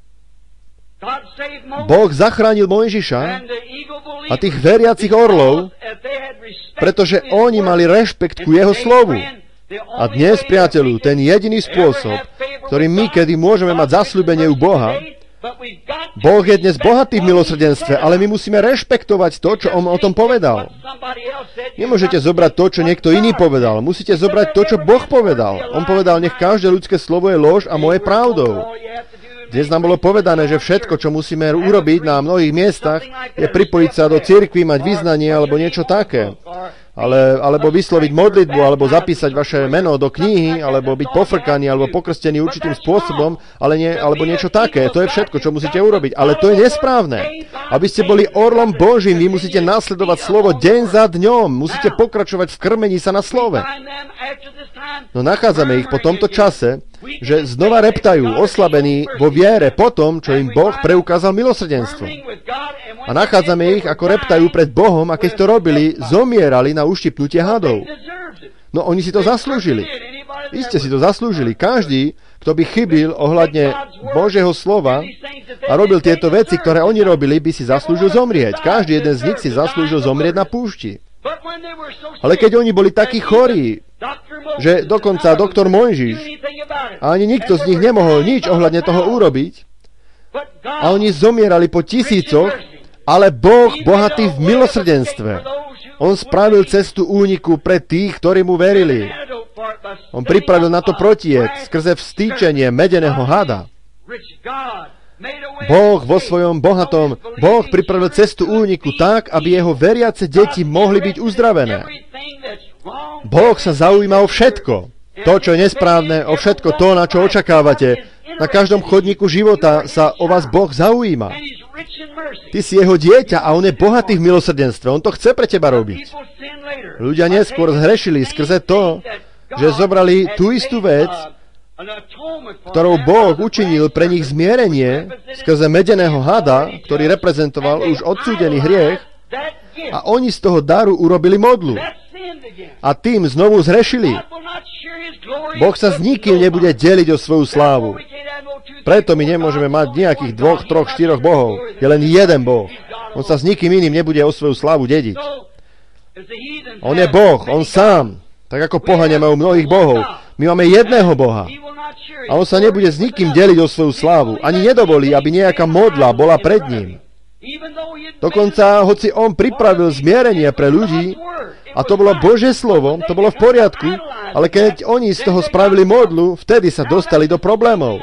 Boh zachránil Mojžiša a tých veriacich orlov, pretože oni mali rešpekt ku jeho slovu. A dnes, priateľu, ten jediný spôsob, ktorý my kedy môžeme mať zasľúbenie u Boha, Boh je dnes bohatý v milosrdenstve, ale my musíme rešpektovať to, čo on o tom povedal. Nemôžete zobrať to, čo niekto iný povedal. Musíte zobrať to, čo Boh povedal. On povedal, nech každé ľudské slovo je lož a moje pravdou. Dnes nám bolo povedané, že všetko, čo musíme urobiť na mnohých miestach, je pripojiť sa do cirkvi, mať vyznanie alebo niečo také. Ale, alebo vysloviť modlitbu, alebo zapísať vaše meno do knihy, alebo byť pofrkaný, alebo pokrstený určitým spôsobom, ale nie, alebo niečo také. To je všetko, čo musíte urobiť. Ale to je nesprávne. Aby ste boli orlom Božím, vy musíte nasledovať slovo deň za dňom. Musíte pokračovať v krmení sa na slove. No nachádzame ich po tomto čase, že znova reptajú, oslabení vo viere po tom, čo im Boh preukázal milosrdenstvo. A nachádzame ich, ako reptajú pred Bohom, a keď to robili, zomierali na uštipnutie hadov. No oni si to zaslúžili. Iste si to zaslúžili. Každý, kto by chybil ohľadne Božieho slova a robil tieto veci, ktoré oni robili, by si zaslúžil zomrieť. Každý jeden z nich si zaslúžil zomrieť na púšti. Ale keď oni boli takí chorí, že dokonca doktor Mojžiš a ani nikto z nich nemohol nič ohľadne toho urobiť, a oni zomierali po tisícoch, Ale Boh bohatý v milosrdenstve. On spravil cestu úniku pre tých, ktorí mu verili. On pripravil na to protiek skrze vstýčenie medeného hada. Boh vo svojom bohatom, Boh pripravil cestu úniku tak, aby jeho veriace deti mohli byť uzdravené. Boh sa zaujíma o všetko. To, čo je nesprávne, o všetko to, na čo očakávate. Na každom chodníku života sa o vás Boh zaujíma. Ty si jeho dieťa a on je bohatý v milosrdenstve. On to chce pre teba robiť. Ľudia neskôr zhrešili skrze to, že zobrali tú istú vec, ktorou Boh učinil pre nich zmierenie skrze medeného hada, ktorý reprezentoval už odsúdený hriech, a oni z toho daru urobili modlu. A tým znovu zhrešili. Boh sa s nikým nebude deliť o svoju slávu. Preto my nemôžeme mať nejakých dvoch, troch, štyroch bohov. Je len jeden Boh. On sa s nikým iným nebude o svoju slávu dediť. On je Boh, on sám. Tak ako pohania majú mnohých bohov. My máme jedného Boha. A on sa nebude s nikým deliť o svoju slávu. Ani nedovolí, aby nejaká modla bola pred ním. Dokonca, hoci on pripravil zmierenie pre ľudí, a to bolo Božie slovo, to bolo v poriadku, ale keď oni z toho spravili modlu, vtedy sa dostali do problémov.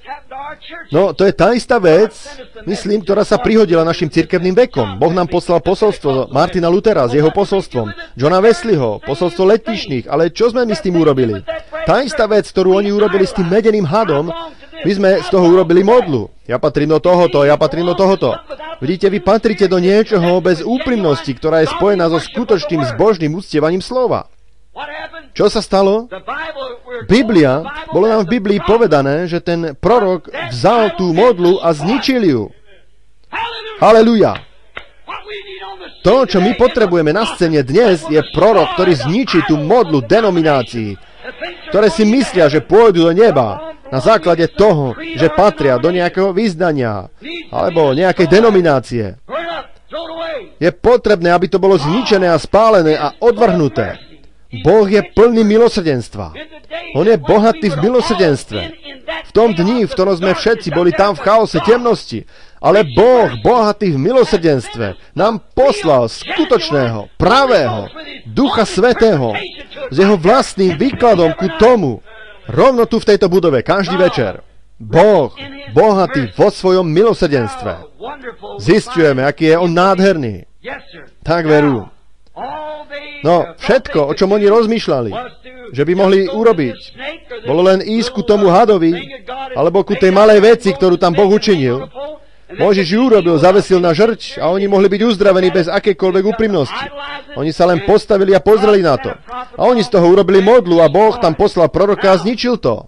No, to je tá istá vec, myslím, ktorá sa prihodila našim cirkevným vekom. Boh nám poslal posolstvo Martina Luthera s jeho posolstvom, Johna Wesleyho, posolstvo letničných, ale čo sme my s tým urobili? Tá istá vec, ktorú oni urobili s tým medeným hadom, my sme z toho urobili modlu. Ja patrím do tohoto, ja patrím do tohoto. Vidíte, vy patrite do niečoho bez úprimnosti, ktorá je spojená so skutočným zbožným uctievaním slova. Čo sa stalo? Biblia, bolo nám v Biblii povedané, že ten prorok vzal tú modlu a zničil ju. Halelujá. To, čo my potrebujeme na scéne dnes, je prorok, ktorý zničí tú modlu denominácií, ktoré si myslia, že pôjdu do neba na základe toho, že patria do nejakého vyznania alebo nejakej denominácie. Je potrebné, aby to bolo zničené a spálené a odvrhnuté. Boh je plný milosrdenstva. On je bohatý v milosrdenstve. V tom dni, v ktorom sme všetci boli tam v chaose temnosti, ale Boh, bohatý v milosrdenstve, nám poslal skutočného, pravého Ducha Svätého s jeho vlastným výkladom ku tomu, rovno tu v tejto budove, každý večer. Boh, bohatý vo svojom milosrdenstve. Zisťujeme, aký je on nádherný. Tak veru. No, všetko, o čom oni rozmýšľali, že by mohli urobiť, bolo len ísť ku tomu hadovi, alebo ku tej malej veci, ktorú tam Boh učinil. Mojžiš ju urobil, zavesil na žrč a oni mohli byť uzdravení bez akejkoľvek úprimnosti. Oni sa len postavili a pozreli na to. A oni z toho urobili modlu a Boh tam poslal proroka a zničil to.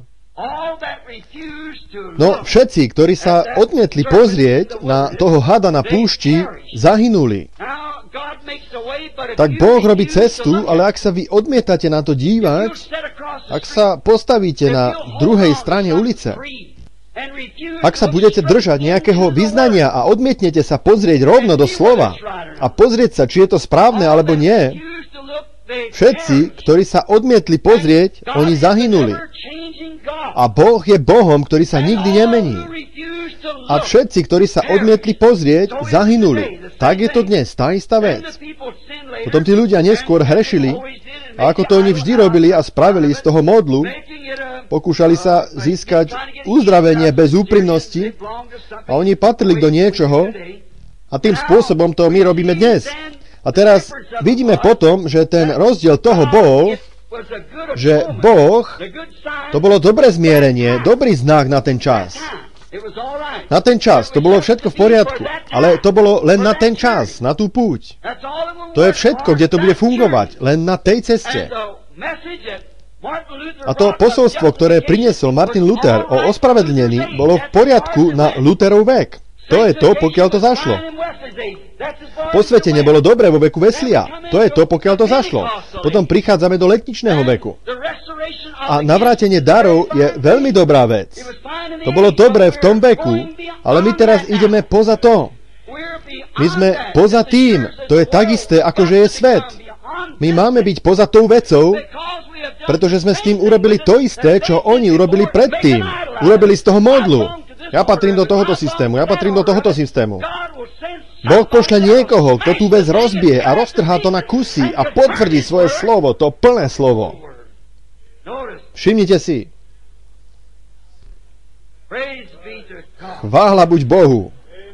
No, všetci, ktorí sa odmietli pozrieť na toho hada na púšti, zahynuli. Tak Boh robí cestu, ale ak sa vy odmietate na to dívať, ak sa postavíte na druhej strane ulice, ak sa budete držať nejakého vyznania a odmietnete sa pozrieť rovno do slova a pozrieť sa, či je to správne alebo nie, všetci, ktorí sa odmietli pozrieť, oni zahynuli. A Boh je Bohom, ktorý sa nikdy nemení. A všetci, ktorí sa odmietli pozrieť, zahynuli. Tak je to dnes, tá istá vec. Potom tí ľudia neskôr hrešili, a ako to oni vždy robili a spravili z toho modlu, pokúšali sa získať uzdravenie bez úprimnosti a oni patrili do niečoho a tým spôsobom to my robíme dnes. A teraz vidíme potom, že ten rozdiel toho bol, že Boh, to bolo dobré zmierenie, dobrý znak na ten čas. Na ten čas, to bolo všetko v poriadku, ale to bolo len na ten čas, na tú púť. To je všetko, kde to bude fungovať, len na tej ceste. A to posolstvo, ktoré priniesol Martin Luther o ospravedlnení, bolo v poriadku na Lutherov vek. To je to, pokiaľ to zašlo. Posvetenie bolo dobré vo veku Wesleya. To je to, pokiaľ to zašlo. Potom prichádzame do letničného veku. A navrátenie darov je veľmi dobrá vec. To bolo dobré v tom veku, ale my teraz ideme poza to. My sme poza tým. To je tak isté, ako že je svet. My máme byť poza tou vecou, pretože sme s tým urobili to isté, čo oni urobili predtým. Urobili z toho modlu. Ja patrím do tohoto systému, ja patrím do tohoto systému. Boh pošle niekoho, kto tú vec rozbije a roztrhá to na kusy a potvrdí svoje slovo, to plné slovo. Všimnite si. Chvála buď Bohu.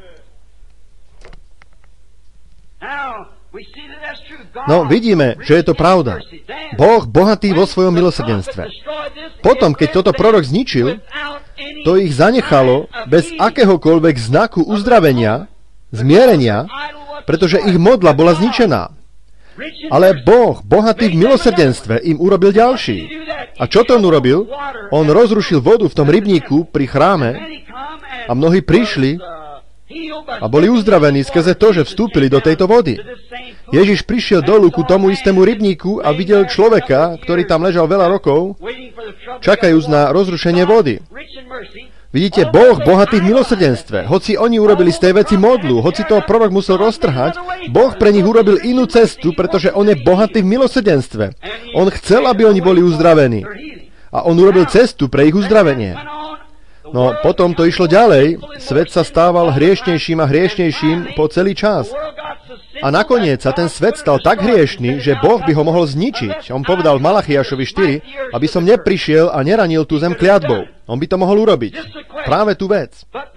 No, vidíme, že je to pravda. Boh bohatý vo svojom milosrdenstve. Potom, keď toto prorok zničil, to ich zanechalo bez akéhokoľvek znaku uzdravenia, zmierenia, pretože ich modla bola zničená. Ale Boh, bohatý v milosrdenstve, im urobil ďalší. A čo to on urobil? On rozrušil vodu v tom rybníku pri chráme a mnohí prišli a boli uzdravení skrze to, že vstúpili do tejto vody. Ježiš prišiel dolu ku tomu istému rybníku a videl človeka, ktorý tam ležal veľa rokov, čakajúc na rozrušenie vody. Vidíte, Boh bohatý v milosrdenstve. Hoci oni urobili z tej veci modlu, hoci to prorok musel roztrhať, Boh pre nich urobil inú cestu, pretože on je bohatý v milosrdenstve. On chcel, aby oni boli uzdravení. A on urobil cestu pre ich uzdravenie. No, potom to išlo ďalej. Svet sa stával hriešnejším a hriešnejším po celý čas. A nakoniec sa ten svet stal tak hriešný, že Boh by ho mohol zničiť. On povedal v Malachiašovi štyri, aby som neprišiel a neranil tú zem kliatbou. On by to mohol urobiť. Práve tú vec.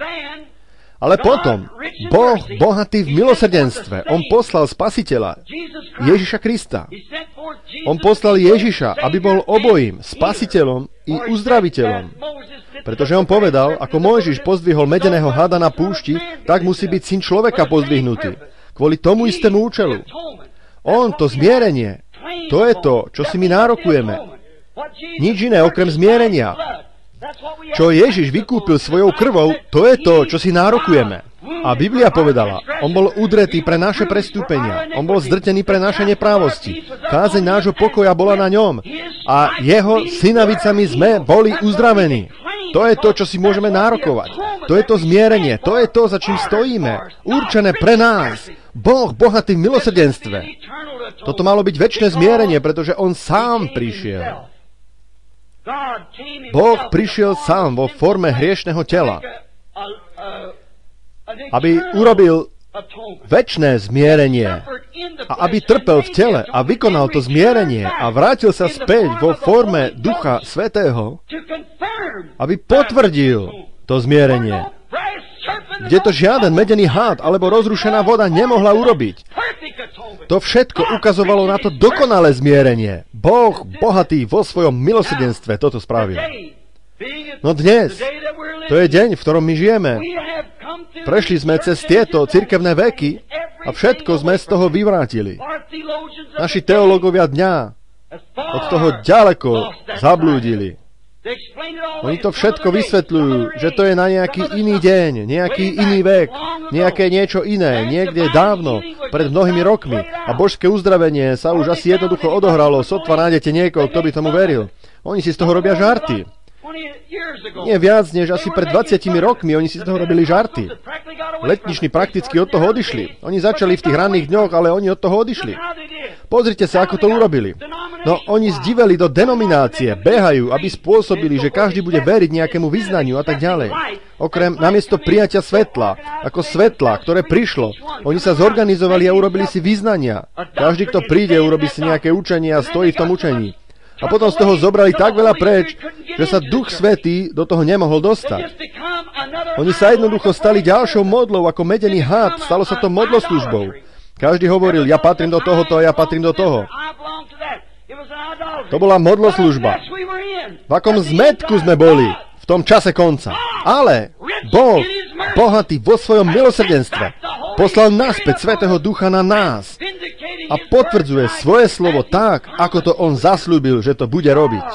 Ale potom, Boh, bohatý v milosrdenstve, on poslal Spasiteľa, Ježiša Krista. On poslal Ježiša, aby bol obojím, Spasiteľom i uzdraviteľom. Pretože on povedal, ako Mojžiš pozdvihol medeného hada na púšti, tak musí byť syn človeka pozdvihnutý. Kvôli tomu istému účelu. On, to zmierenie, to je to, čo si my nárokujeme. Nič iné okrem zmierenia. Čo Ježiš vykúpil svojou krvou, to je to, čo si nárokujeme. A Biblia povedala, on bol udretý pre naše prestúpenia, on bol zdrtený pre naše neprávosti. Kázeň nášho pokoja bola na ňom a jeho synavicami sme boli uzdravení. To je to, čo si môžeme nárokovať. To je to zmierenie, to je to, za čím stojíme. Určené pre nás. Boh bohatý v milosrdenstve. Toto malo byť večné zmierenie, pretože on sám prišiel. Boh prišiel sám vo forme hriešneho tela, aby urobil večné zmierenie a aby trpel v tele a vykonal to zmierenie a vrátil sa späť vo forme Ducha Svätého, aby potvrdil to zmierenie, kde to žiaden medený hád alebo rozrušená voda nemohla urobiť. To všetko ukazovalo na to dokonalé zmierenie. Boh, bohatý vo svojom milosrdenstve, toto spravil. No dnes, to je deň, v ktorom my žijeme. Prešli sme cez tieto cirkevné veky a všetko sme z toho vyvrátili. Naši teológovia dňa od toho ďaleko zablúdili. Oni to všetko vysvetľujú, že to je na nejaký iný deň, nejaký iný vek, nejaké niečo iné, niekde dávno, pred mnohými rokmi. A božské uzdravenie sa už asi jednoducho odohralo, sotva nájdete niekoho, kto by tomu veril. Oni si z toho robia žarty. Nie viac, než asi pred dvadsiatimi rokmi oni si z toho robili žarty. Letniční prakticky od toho odišli. Oni začali v tých ranných dňoch, ale oni od toho odišli. Pozrite sa, ako to urobili. No, oni zdiveli do denominácie, behajú, aby spôsobili, že každý bude veriť nejakému vyznaniu a tak ďalej. Okrem namiesto prijatia svetla, ako svetla, ktoré prišlo, oni sa zorganizovali a urobili si vyznania. Každý, kto príde, urobí si nejaké učenie a stojí v tom učení. A potom z toho zobrali tak veľa preč, že sa Duch Svätý do toho nemohol dostať. Oni sa jednoducho stali ďalšou modlou ako medený had, stalo sa to modloslužbou. Každý hovoril, ja patrím do tohoto a ja patrím do toho. To bola modloslužba. V akom zmätku sme boli v tom čase konca. Ale Boh, bohatý vo svojom milosrdenstve, poslal naspäť Svätého Ducha na nás a potvrdzuje svoje slovo tak, ako to on zasľúbil, že to bude robiť.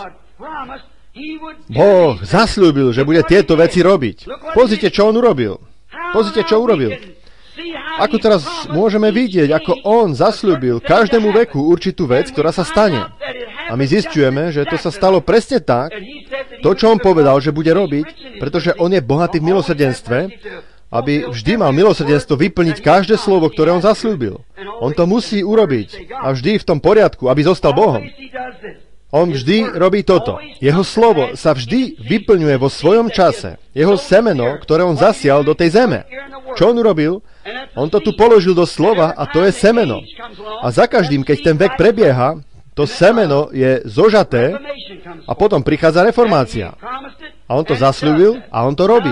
Boh zasľúbil, že bude tieto veci robiť. Pozrite, čo on urobil. Pozrite, čo urobil. Ako teraz môžeme vidieť, ako on zasľúbil každému veku určitú vec, ktorá sa stane. A my zisťujeme, že to sa stalo presne tak, to, čo on povedal, že bude robiť, pretože on je bohatý v milosrdenstve, aby vždy mal milosrdenstvo vyplniť každé slovo, ktoré on zasľúbil. On to musí urobiť a vždy v tom poriadku, aby zostal Bohom. On vždy robí toto. Jeho slovo sa vždy vyplňuje vo svojom čase. Jeho semeno, ktoré on zasial do tej zeme. Čo on urobil? On to tu položil do slova a to je semeno. A za každým, keď ten vek prebieha, to semeno je zožaté a potom prichádza reformácia. A on to zasľúbil a on to robí.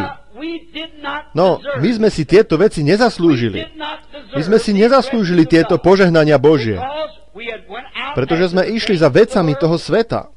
No, my sme si tieto veci nezaslúžili. My sme si nezaslúžili tieto požehnania Božie, pretože sme išli za vecami toho sveta.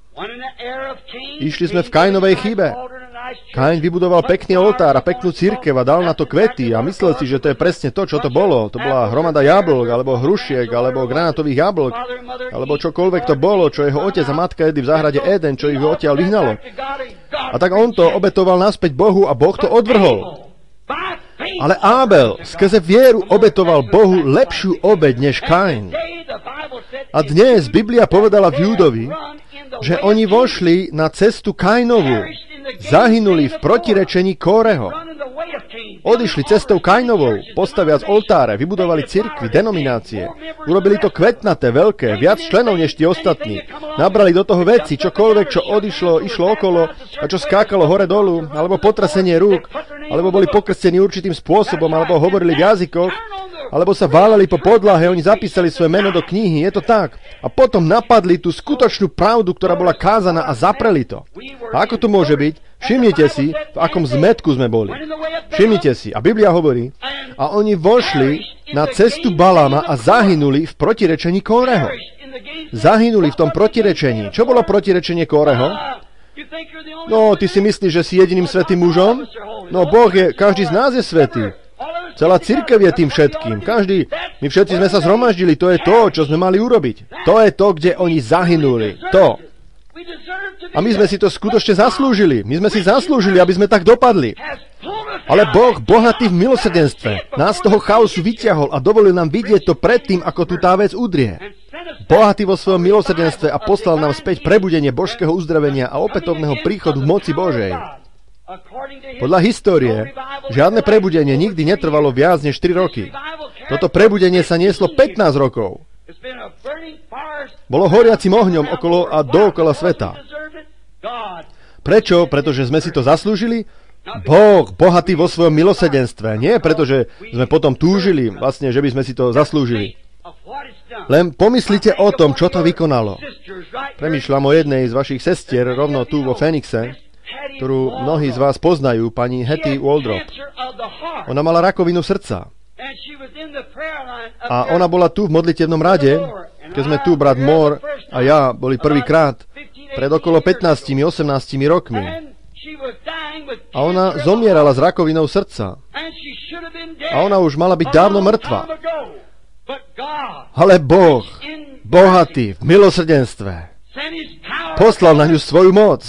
Išli sme v Kainovej chybe. Kain vybudoval pekný oltár a peknú cirkev a dal na to kvety a myslel si, že to je presne to, čo to bolo. To bola hromada jablok, alebo hrušiek, alebo granátových jablok, alebo čokoľvek to bolo, čo jeho otec a matka jedli v záhrade Eden, čo ich odtiaľ vyhnalo. A tak on to obetoval naspäť Bohu a Boh to odvrhol. Ale Ábel skrze vieru obetoval Bohu lepšiu obeť než Kain. A dnes Biblia povedala v Júdovi, že oni vošli na cestu Kainovú. Zahynuli v protirečení Kóreho. Odišli cestou Kainovou, postaviac oltáre, vybudovali cirkvi, denominácie. Urobili to kvetnaté, veľké, viac členov než tí ostatní. Nabrali do toho veci, čokoľvek, čo odišlo, išlo okolo a čo skákalo hore-dolu, alebo potrasenie rúk, alebo boli pokrstení určitým spôsobom, alebo hovorili v jazykoch, alebo sa válali po podlahe, oni zapísali svoje meno do knihy, je to tak. A potom napadli tú skutočnú pravdu, ktorá bola kázaná a zapreli to. A ako to môže byť? Všimnite si, v akom zmätku sme boli. Všimnite si. A Biblia hovorí, a oni vošli na cestu Baláma a zahynuli v protirečení Kóreho. Zahynuli v tom protirečení. Čo bolo protirečenie Kóreho? No, ty si myslíš, že si jediným svätým mužom? No, Boh je, každý z nás je svätý. Celá cirkev je tým všetkým. Každý, my všetci sme sa zhromaždili. To je to, čo sme mali urobiť. To je to, kde oni zahynuli. To. A my sme si to skutočne zaslúžili. My sme si zaslúžili, aby sme tak dopadli. Ale Boh, bohatý v milosrdenstve, nás z toho chaosu vyťahol a dovolil nám vidieť to predtým, ako tu tá vec udrie. Bohatý vo svojom milosrdenstve a poslal nám späť prebudenie božského uzdravenia a opätovného príchodu v moci Božej. Podľa histórie, žiadne prebudenie nikdy netrvalo viac než tri roky. Toto prebudenie sa nieslo pätnásť rokov. Bolo horiacim ohňom okolo a dookola sveta. Prečo? Pretože sme si to zaslúžili? Boh, bohatý vo svojom milosrdenstve. Nie preto, že sme potom túžili, vlastne, že by sme si to zaslúžili. Len pomyslite o tom, čo to vykonalo. Premýšľam o jednej z vašich sestier, rovno tu vo Fénixe, ktorú mnohí z vás poznajú, pani Hetty Waldrop. Ona mala rakovinu srdca. A ona bola tu v modlitevnom rade, keď sme tu, brat Moore a ja, boli prvýkrát, pred okolo pätnástimi osemnástimi rokmi. A ona zomierala s rakovinou srdca. A ona už mala byť dávno mŕtva. Ale Boh, bohatý v milosrdenstve, poslal na ňu svoju moc.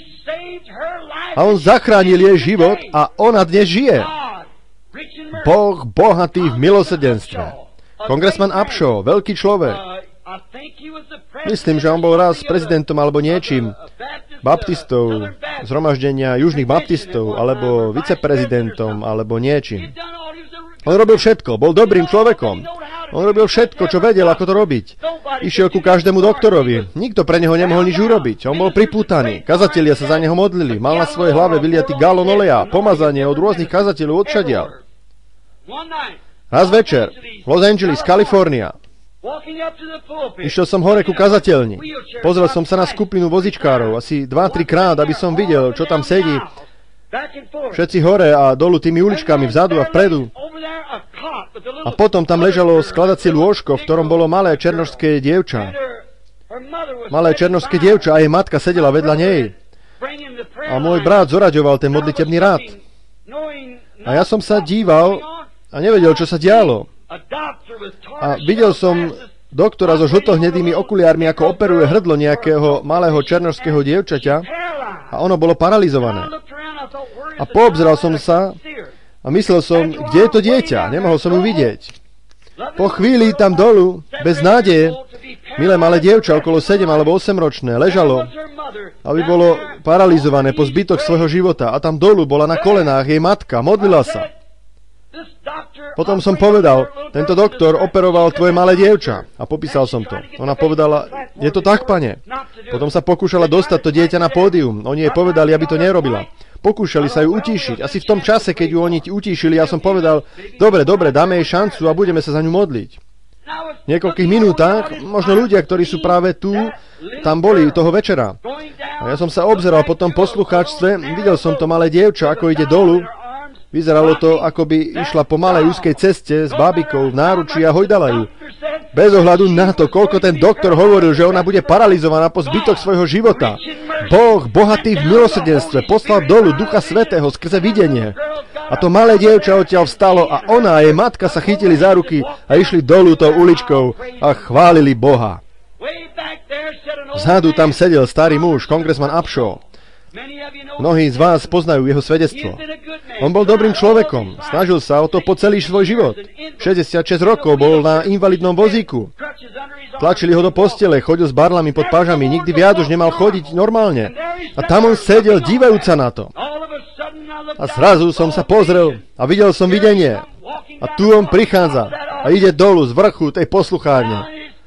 A on zachránil jej život a ona dnes žije. Boh bohatý v milosrdenstve. Kongresman Upshaw, veľký človek. Myslím, že on bol raz prezidentom alebo niečím. Baptistov, zhromaždenia južných baptistov, alebo viceprezidentom, alebo niečím. On robil všetko, bol dobrým človekom. On robil všetko, čo vedel, ako to robiť. Išiel ku každému doktorovi. Nikto pre neho nemohol nič urobiť. On bol pripútaný. Kazatelia sa za neho modlili. Mal na svojej hlave vyliatý galón oleja, pomazanie od rôznych kazateľov odšadiaľ. Raz večer, Los Angeles, Kalifornia. Išiel som hore ku kazateľni. Pozrel som sa na skupinu vozičkárov, asi dva tri krát, aby som videl, čo tam sedí. Všetci hore a dolu tými uličkami, vzadu a vpredu. A potom tam ležalo skladacie lôžko, v ktorom bolo malé černošské dievča. Malé černošské dievča a jej matka sedela vedľa nej. A môj brat zoraďoval ten modlitebný rád. A ja som sa díval a nevedel, čo sa dialo. A videl som doktora so žltohnedými okuliármi, ako operuje hrdlo nejakého malého černošského dievčaťa a ono bolo paralizované. A poobzeral som sa a myslel som, kde je to dieťa? Nemohol som ju vidieť. Po chvíli tam dolu, bez nádeje, milé malé dievča, okolo sedem alebo osem ročné, ležalo, aby bolo paralizované po zbytok svojho života. A tam dolu bola na kolenách jej matka, modlila sa. Potom som povedal, tento doktor operoval tvoje malé dievča. A popísal som to. Ona povedala, je to tak, pane. Potom sa pokúšala dostať to dieťa na pódium. Oni jej povedali, aby to nerobila. Pokúšali sa ju utíšiť. Asi v tom čase, keď ju oni utíšili, ja som povedal, dobre, dobre, dáme jej šancu a budeme sa za ňu modliť. V niekoľkých minútach, možno ľudia, ktorí sú práve tu, tam boli toho večera. A ja som sa obzeral po tom poslucháčstve, videl som to malé dievča, ako ide dolu. Vyzeralo to, ako by išla po malej úzkej ceste s bábikou v náručí a hojdala ju. Bez ohľadu na to, koľko ten doktor hovoril, že ona bude paralizovaná po zbytok svojho života. Boh, bohatý v milosrdenstve, poslal dolu Ducha Svätého skrze videnie. A to malé dievča odtiaľ vstalo a ona a jej matka sa chytili za ruky a išli dolu tou uličkou a chválili Boha. Vzadu tam sedel starý muž, kongresman Upshaw. Mnohí z vás poznajú jeho svedectvo. On bol dobrým človekom, snažil sa o to po celý svoj život. šesťdesiatšesť rokov bol na invalidnom vozíku. Tlačili ho do postele, chodil s barlami pod pážami, nikdy viac už nemal chodiť normálne. A tam on sedel, dívajúca na to. A zrazu som sa pozrel a videl som videnie. A tu on prichádza a ide dolu z vrchu tej posluchárne.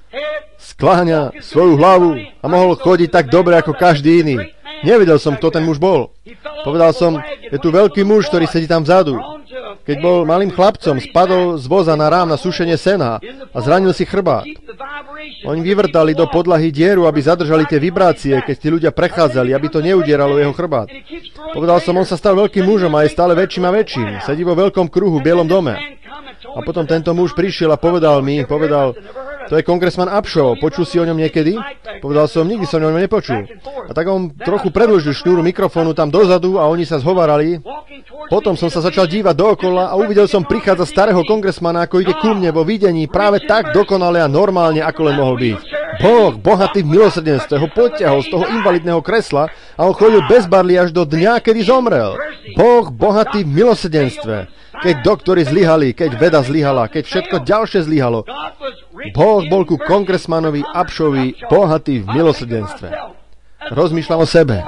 Skláňa svoju hlavu a mohol chodiť tak dobre ako každý iný. Nevedel som, kto ten muž bol. Povedal som, je tu veľký muž, ktorý sedí tam vzadu. Keď bol malým chlapcom, spadol z voza na rám na sušenie sena a zranil si chrbát. Oni vyvrtali do podlahy dieru, aby zadržali tie vibrácie, keď tí ľudia prechádzali, aby to neudieralo jeho chrbát. Povedal som, on sa stal veľkým mužom a je stále väčším a väčším. Sedí vo veľkom kruhu v Bielom dome. A potom tento muž prišiel a povedal mi, povedal, to je kongresman Upshaw, počul si o ňom niekedy? Povedal som, nikdy som o ňom nepočul. A tak on trochu predĺžil šnúru mikrofónu tam dozadu a oni sa zhovárali. Potom som sa začal dívať dookola a uvidel som prichádzať starého kongresmana, ako ide ku mne vo videní práve tak dokonale a normálne, ako len mohol byť. Boh, bohatý v milosrdenstve, ho potiahol z toho invalidného kresla a on chodil bez barly až do dňa, kedy zomrel. Boh, bohatý v milosrdenstve. Keď doktori zlyhali, keď veda zlyhala, keď všetko ďalšie zlyhalo. Boh bol ku kongresmanovi Upshawovi bohatý v milosrdenstve. Rozmýšľam o sebe.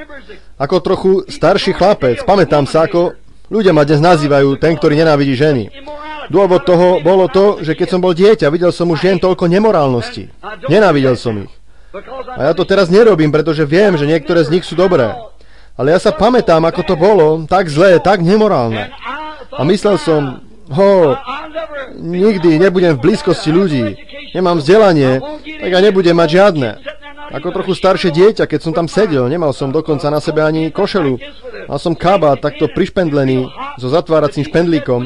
Ako trochu starší chlapec, pamätám sa, ako ľudia ma dnes nazývajú ten, ktorý nenávidí ženy. Dôvod toho bolo to, že keď som bol dieťa, videl som už žien toľko nemorálnosti. Nenávidel som ich. A ja to teraz nerobím, pretože viem, že niektoré z nich sú dobré. Ale ja sa pamätám, ako to bolo, tak zlé, tak nemorálne. A myslel som, ho, nikdy nebudem v blízkosti ľudí, nemám vzdelanie, tak ja nebudem mať žiadne. Ako trochu staršie dieťa, keď som tam sedel, nemal som dokonca na sebe ani košelu. Mal som kabát takto prišpendlený so zatváracím špendlíkom.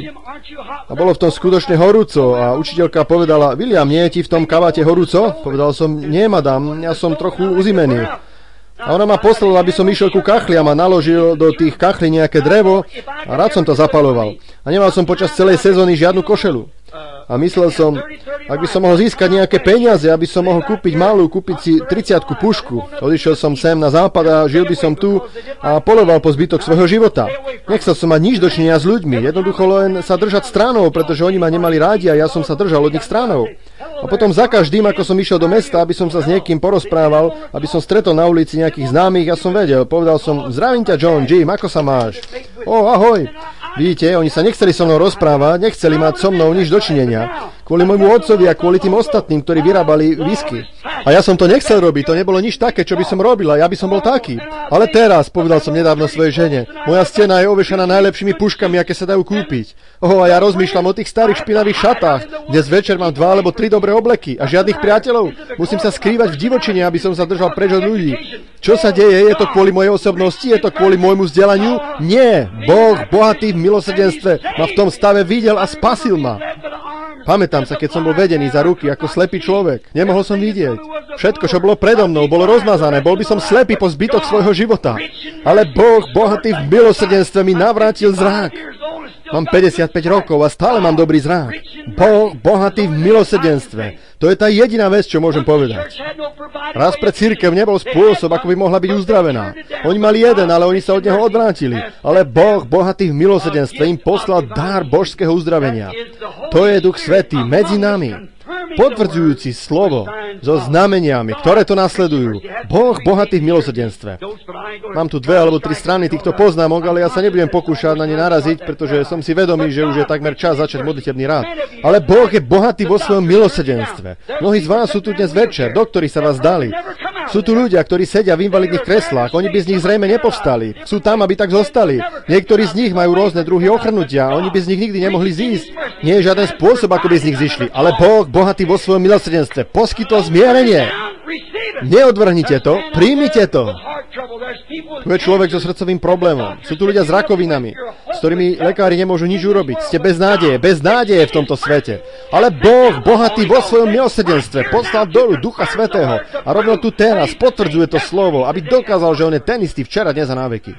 A bolo v tom skutočne horúco a učiteľka povedala, William, nie je ti v tom kabáte horúco? Povedal som, nie, madam, ja som trochu uzimený. A ona ma poslala, aby som išiel ku kachliam a naložil do tých kachlí nejaké drevo a rád som to zapaloval. A nemal som počas celej sezóny žiadnu košelu. A myslel som, ak by som mohol získať nejaké peniaze, aby som mohol kúpiť malú, kúpiť si tridsiatku pušku. Odišiel som sem na západ a žil by som tu a poloval po zbytok svojho života. Nechcel som mať nič dočinenia s ľuďmi, jednoducho len sa držať stranou, pretože oni ma nemali rádi a ja som sa držal od nich stranou. A potom za každým, ako som išiel do mesta, aby som sa s niekým porozprával, aby som stretol na ulici nejakých známych, ja som vedel. Povedal som, zdravím ťa John, Jim, ako sa máš? O, ahoj. Vidíte, oni sa nechceli so mnou rozprávať, nechceli mať so mnou nič dočinenia. Kvôli môjmu otcovi a kvôli tým ostatným, ktorí vyrábali whisky. A ja som to nechcel robiť, to nebolo nič také, čo by som robil, a ja by som bol taký. Ale teraz, povedal som nedávno svojej žene, moja stena je ovešaná najlepšími puškami, aké sa dajú kúpiť. Oho, a ja rozmýšľam o tých starých špinavých šatách. Dnes večer mám dva alebo tri dobré obleky a žiadnych priateľov. Musím sa skrývať v divočine, aby som sa držal preč od ľudí. Čo sa deje? Je to kvôli mojej osobnosti? Je to kvôli môjmu vzdelaniu? Nie. Boh, bohatý v milosrdenstve, ma v tom stave videl a spasil ma. Pamätám sa, keď som bol vedený za ruky ako slepý človek. Nemohol som vidieť. Všetko, čo bolo predo mnou, bolo rozmazané. Bol by som slepý po zbytok svojho života. Ale Boh, bohatý v milosrdenstve, mi navrátil zrak. Mám päťdesiatpäť rokov a stále mám dobrý zrak. Boh, bohatý v milosrdenstve. To je tá jediná vec, čo môžem povedať. Raz pre cirkev nebol spôsob, ako by mohla byť uzdravená. Oni mali jeden, ale oni sa od neho odvrátili. Ale Boh, bohatý v milosrdenstve, im poslal dar božského uzdravenia. To je Duch Svätý medzi nami, potvrdzujúci slovo so znameniami, ktoré to nasledujú. Boh, bohatý v milosrdenstve. Mám tu dve alebo tri strany týchto poznámok, ale ja sa nebudem pokúšať na ne naraziť, pretože som si vedomý, že už je takmer čas začať modlitebný rád. Ale Boh je bohatý vo svojom milosrdenstve. Mnohí z vás sú tu dnes večer, doktori sa vás dali. Sú tu ľudia, ktorí sedia v invalidných kreslách, oni by z nich zrejme nepovstali. Sú tam, aby tak zostali. Niektorí z nich majú rôzne druhy ochrnutia, oni by z nich nikdy nemohli zísť. Nie je žiaden spôsob, ako by z nich zišli, ale Boh, bohatý vo svojom milosrdenstve, poskytol zmierenie. Neodvrhnite to, príjmite to. Tu je človek so srdcovým problémom. Sú tu ľudia s rakovinami, s ktorými lekári nemôžu nič urobiť. Ste bez nádeje, bez nádeje v tomto svete. Ale Boh, bohatý vo svojom milosrdenstve, poslal dolu Ducha Svätého a rovno tu teraz potvrdzuje to slovo, aby dokázal, že on je ten istý včera, dnes a na veky.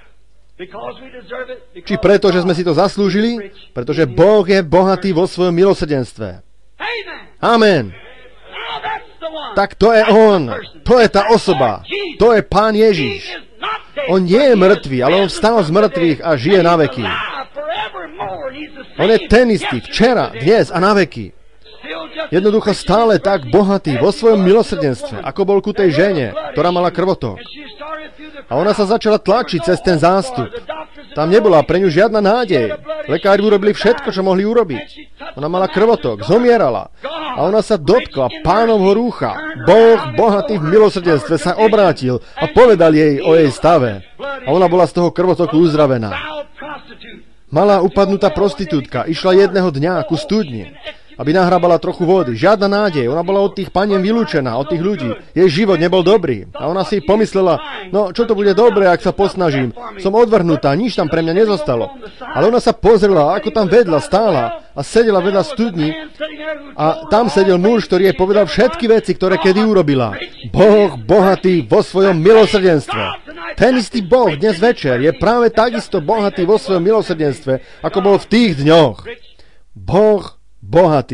Či preto, že sme si to zaslúžili? Pretože Boh je bohatý vo svojom milosrdenstve. Amen. Tak to je on. To je tá osoba. To je Pán Ježiš. On nie je mŕtvý, ale on vstal z mŕtvych a žije na veky. On je ten istý včera, dnes a na veky. Jednoducho stále tak bohatý vo svojom milosrdenstve, ako bol ku tej žene, ktorá mala krvotok. A ona sa začala tlačiť cez ten zástup. Tam nebola pre ňu žiadna nádej. Lekári urobili všetko, čo mohli urobiť. Ona mala krvotok, zomierala. A ona sa dotkla Pánovho rúcha. Boh, bohatý v milosrdenstve, sa obrátil a povedal jej o jej stave. A ona bola z toho krvotoku uzdravená. Malá upadnutá prostitútka išla jedného dňa ku studni, aby nahrábala trochu vody. Žiadna nádej. Ona bola od tých panien vylúčená, od tých ľudí. Jej život nebol dobrý. A ona si pomyslela, no čo to bude dobre, ak sa posnažím. Som odvrhnutá, nič tam pre mňa nezostalo. Ale ona sa pozrela, ako tam vedľa stála a sedela vedľa studni a tam sedel muž, ktorý jej povedal všetky veci, ktoré kedy urobila. Boh, bohatý vo svojom milosrdenstve. Ten istý Boh dnes večer je práve takisto bohatý vo svojom milosrdenstve, ako bol v tých dňoch. Boh bohatý.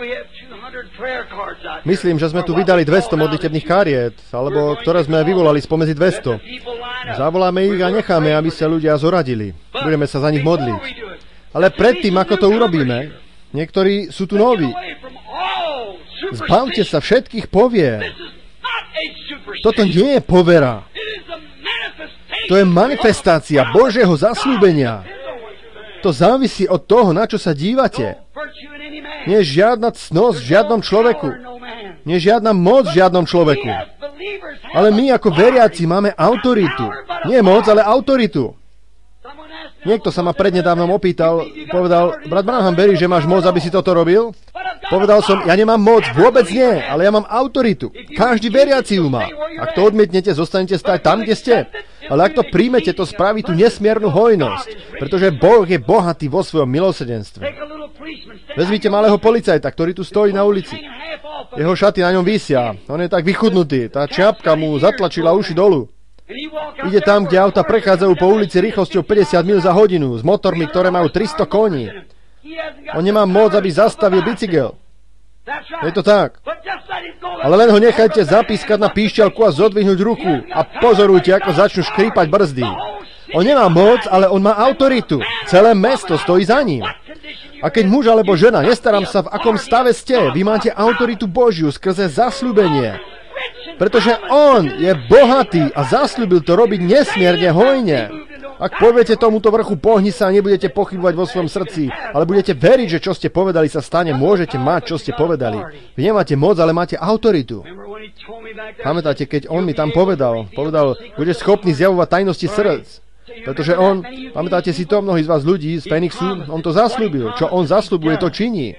Myslím, že sme tu vydali dvesto modlitebných kariet, alebo ktoré sme vyvolali spomedzi dvesto. Zavoláme ich a necháme, aby sa ľudia zoradili. Budeme sa za nich modliť. Ale predtým, ako to urobíme, niektorí sú tu noví. Zbavte sa všetkých povier. Toto nie je povera. To je manifestácia Božieho zasľúbenia. To závisí od toho, na čo sa dívate. Nie je žiadna cnosť v žiadnom človeku. Nie je žiadna moc v žiadnom človeku. Ale my ako veriaci máme autoritu. Nie moc, ale autoritu. Niekto sa ma prednedávnom opýtal, povedal, brat Branham, veríš, že máš moc, aby si toto robil? Povedal som, ja nemám moc, vôbec nie, ale ja mám autoritu. Každý veriaci ju má. Ak to odmietnete, zostanete stať tam, kde ste. Ale ak to príjmete, to spraví tú nesmiernu hojnosť, pretože Boh je bohatý vo svojom milosrdenstve. Vezmite malého policajta, ktorý tu stojí na ulici. Jeho šaty na ňom visia. On je tak vychudnutý. Tá čiapka mu zatlačila uši dolu. Ide tam, kde auta prechádzajú po ulici rýchlosťou päťdesiat míľ za hodinu s motormi, ktoré majú tristo koní. On nemá moc, aby zastavil bicykel. Je to tak. Ale len ho nechajte zapískať na píšťalku a zodvihnúť ruku a pozorujte, ako začnú škrípať brzdy. On nemá moc, ale on má autoritu. Celé mesto stojí za ním. A keď muž alebo žena, nestarám sa, v akom stave ste, vy máte autoritu Božiu skrze zasľúbenie. Pretože on je bohatý a zasľúbil to robiť nesmierne hojne. Ak poviete tomuto vrchu, pohni sa a nebudete pochybovať vo svojom srdci, ale budete veriť, že čo ste povedali sa stane, môžete mať, čo ste povedali. Vy nemáte moc, ale máte autoritu. Pamätáte, keď on mi tam povedal, povedal, budeš schopný zjavovať tajnosti srdc. Pretože on, pamätáte si to, mnohí z vás ľudí z Phoenixu, on to zasľúbil. Čo on zasľubuje, to činí.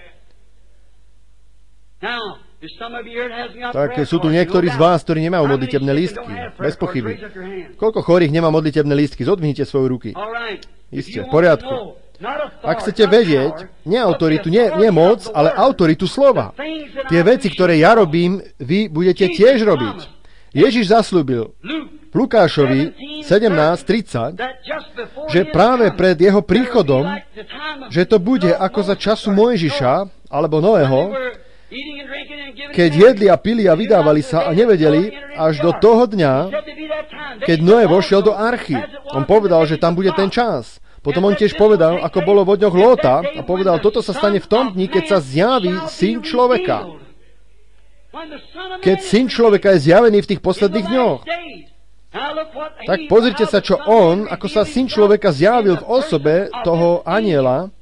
Tak sú tu niektorí z vás, ktorí nemajú modlitebné lístky. Bez pochyby. Koľko chorých nemá modlitebné lístky? Zodvihnite svoje ruky. Isté, v poriadku. Ak chcete vedieť, nie autoritu, nie, nie moc, ale autoritu slova. Tie veci, ktoré ja robím, vy budete tiež robiť. Ježiš zasľúbil v Lukášovi sedemnásť tridsať, že práve pred jeho príchodom, že to bude ako za času Mojžiša, alebo Noého, keď jedli a pili a vydávali sa a nevedeli, až do toho dňa, keď Noé vošiel do archy. On povedal, že tam bude ten čas. Potom on tiež povedal, ako bolo vo dňoch Lóta, a povedal, toto sa stane v tom dni, keď sa zjaví Syn človeka. Keď Syn človeka je zjavený v tých posledných dňoch. Tak pozrite sa, čo on, ako sa Syn človeka zjavil v osobe toho anjela,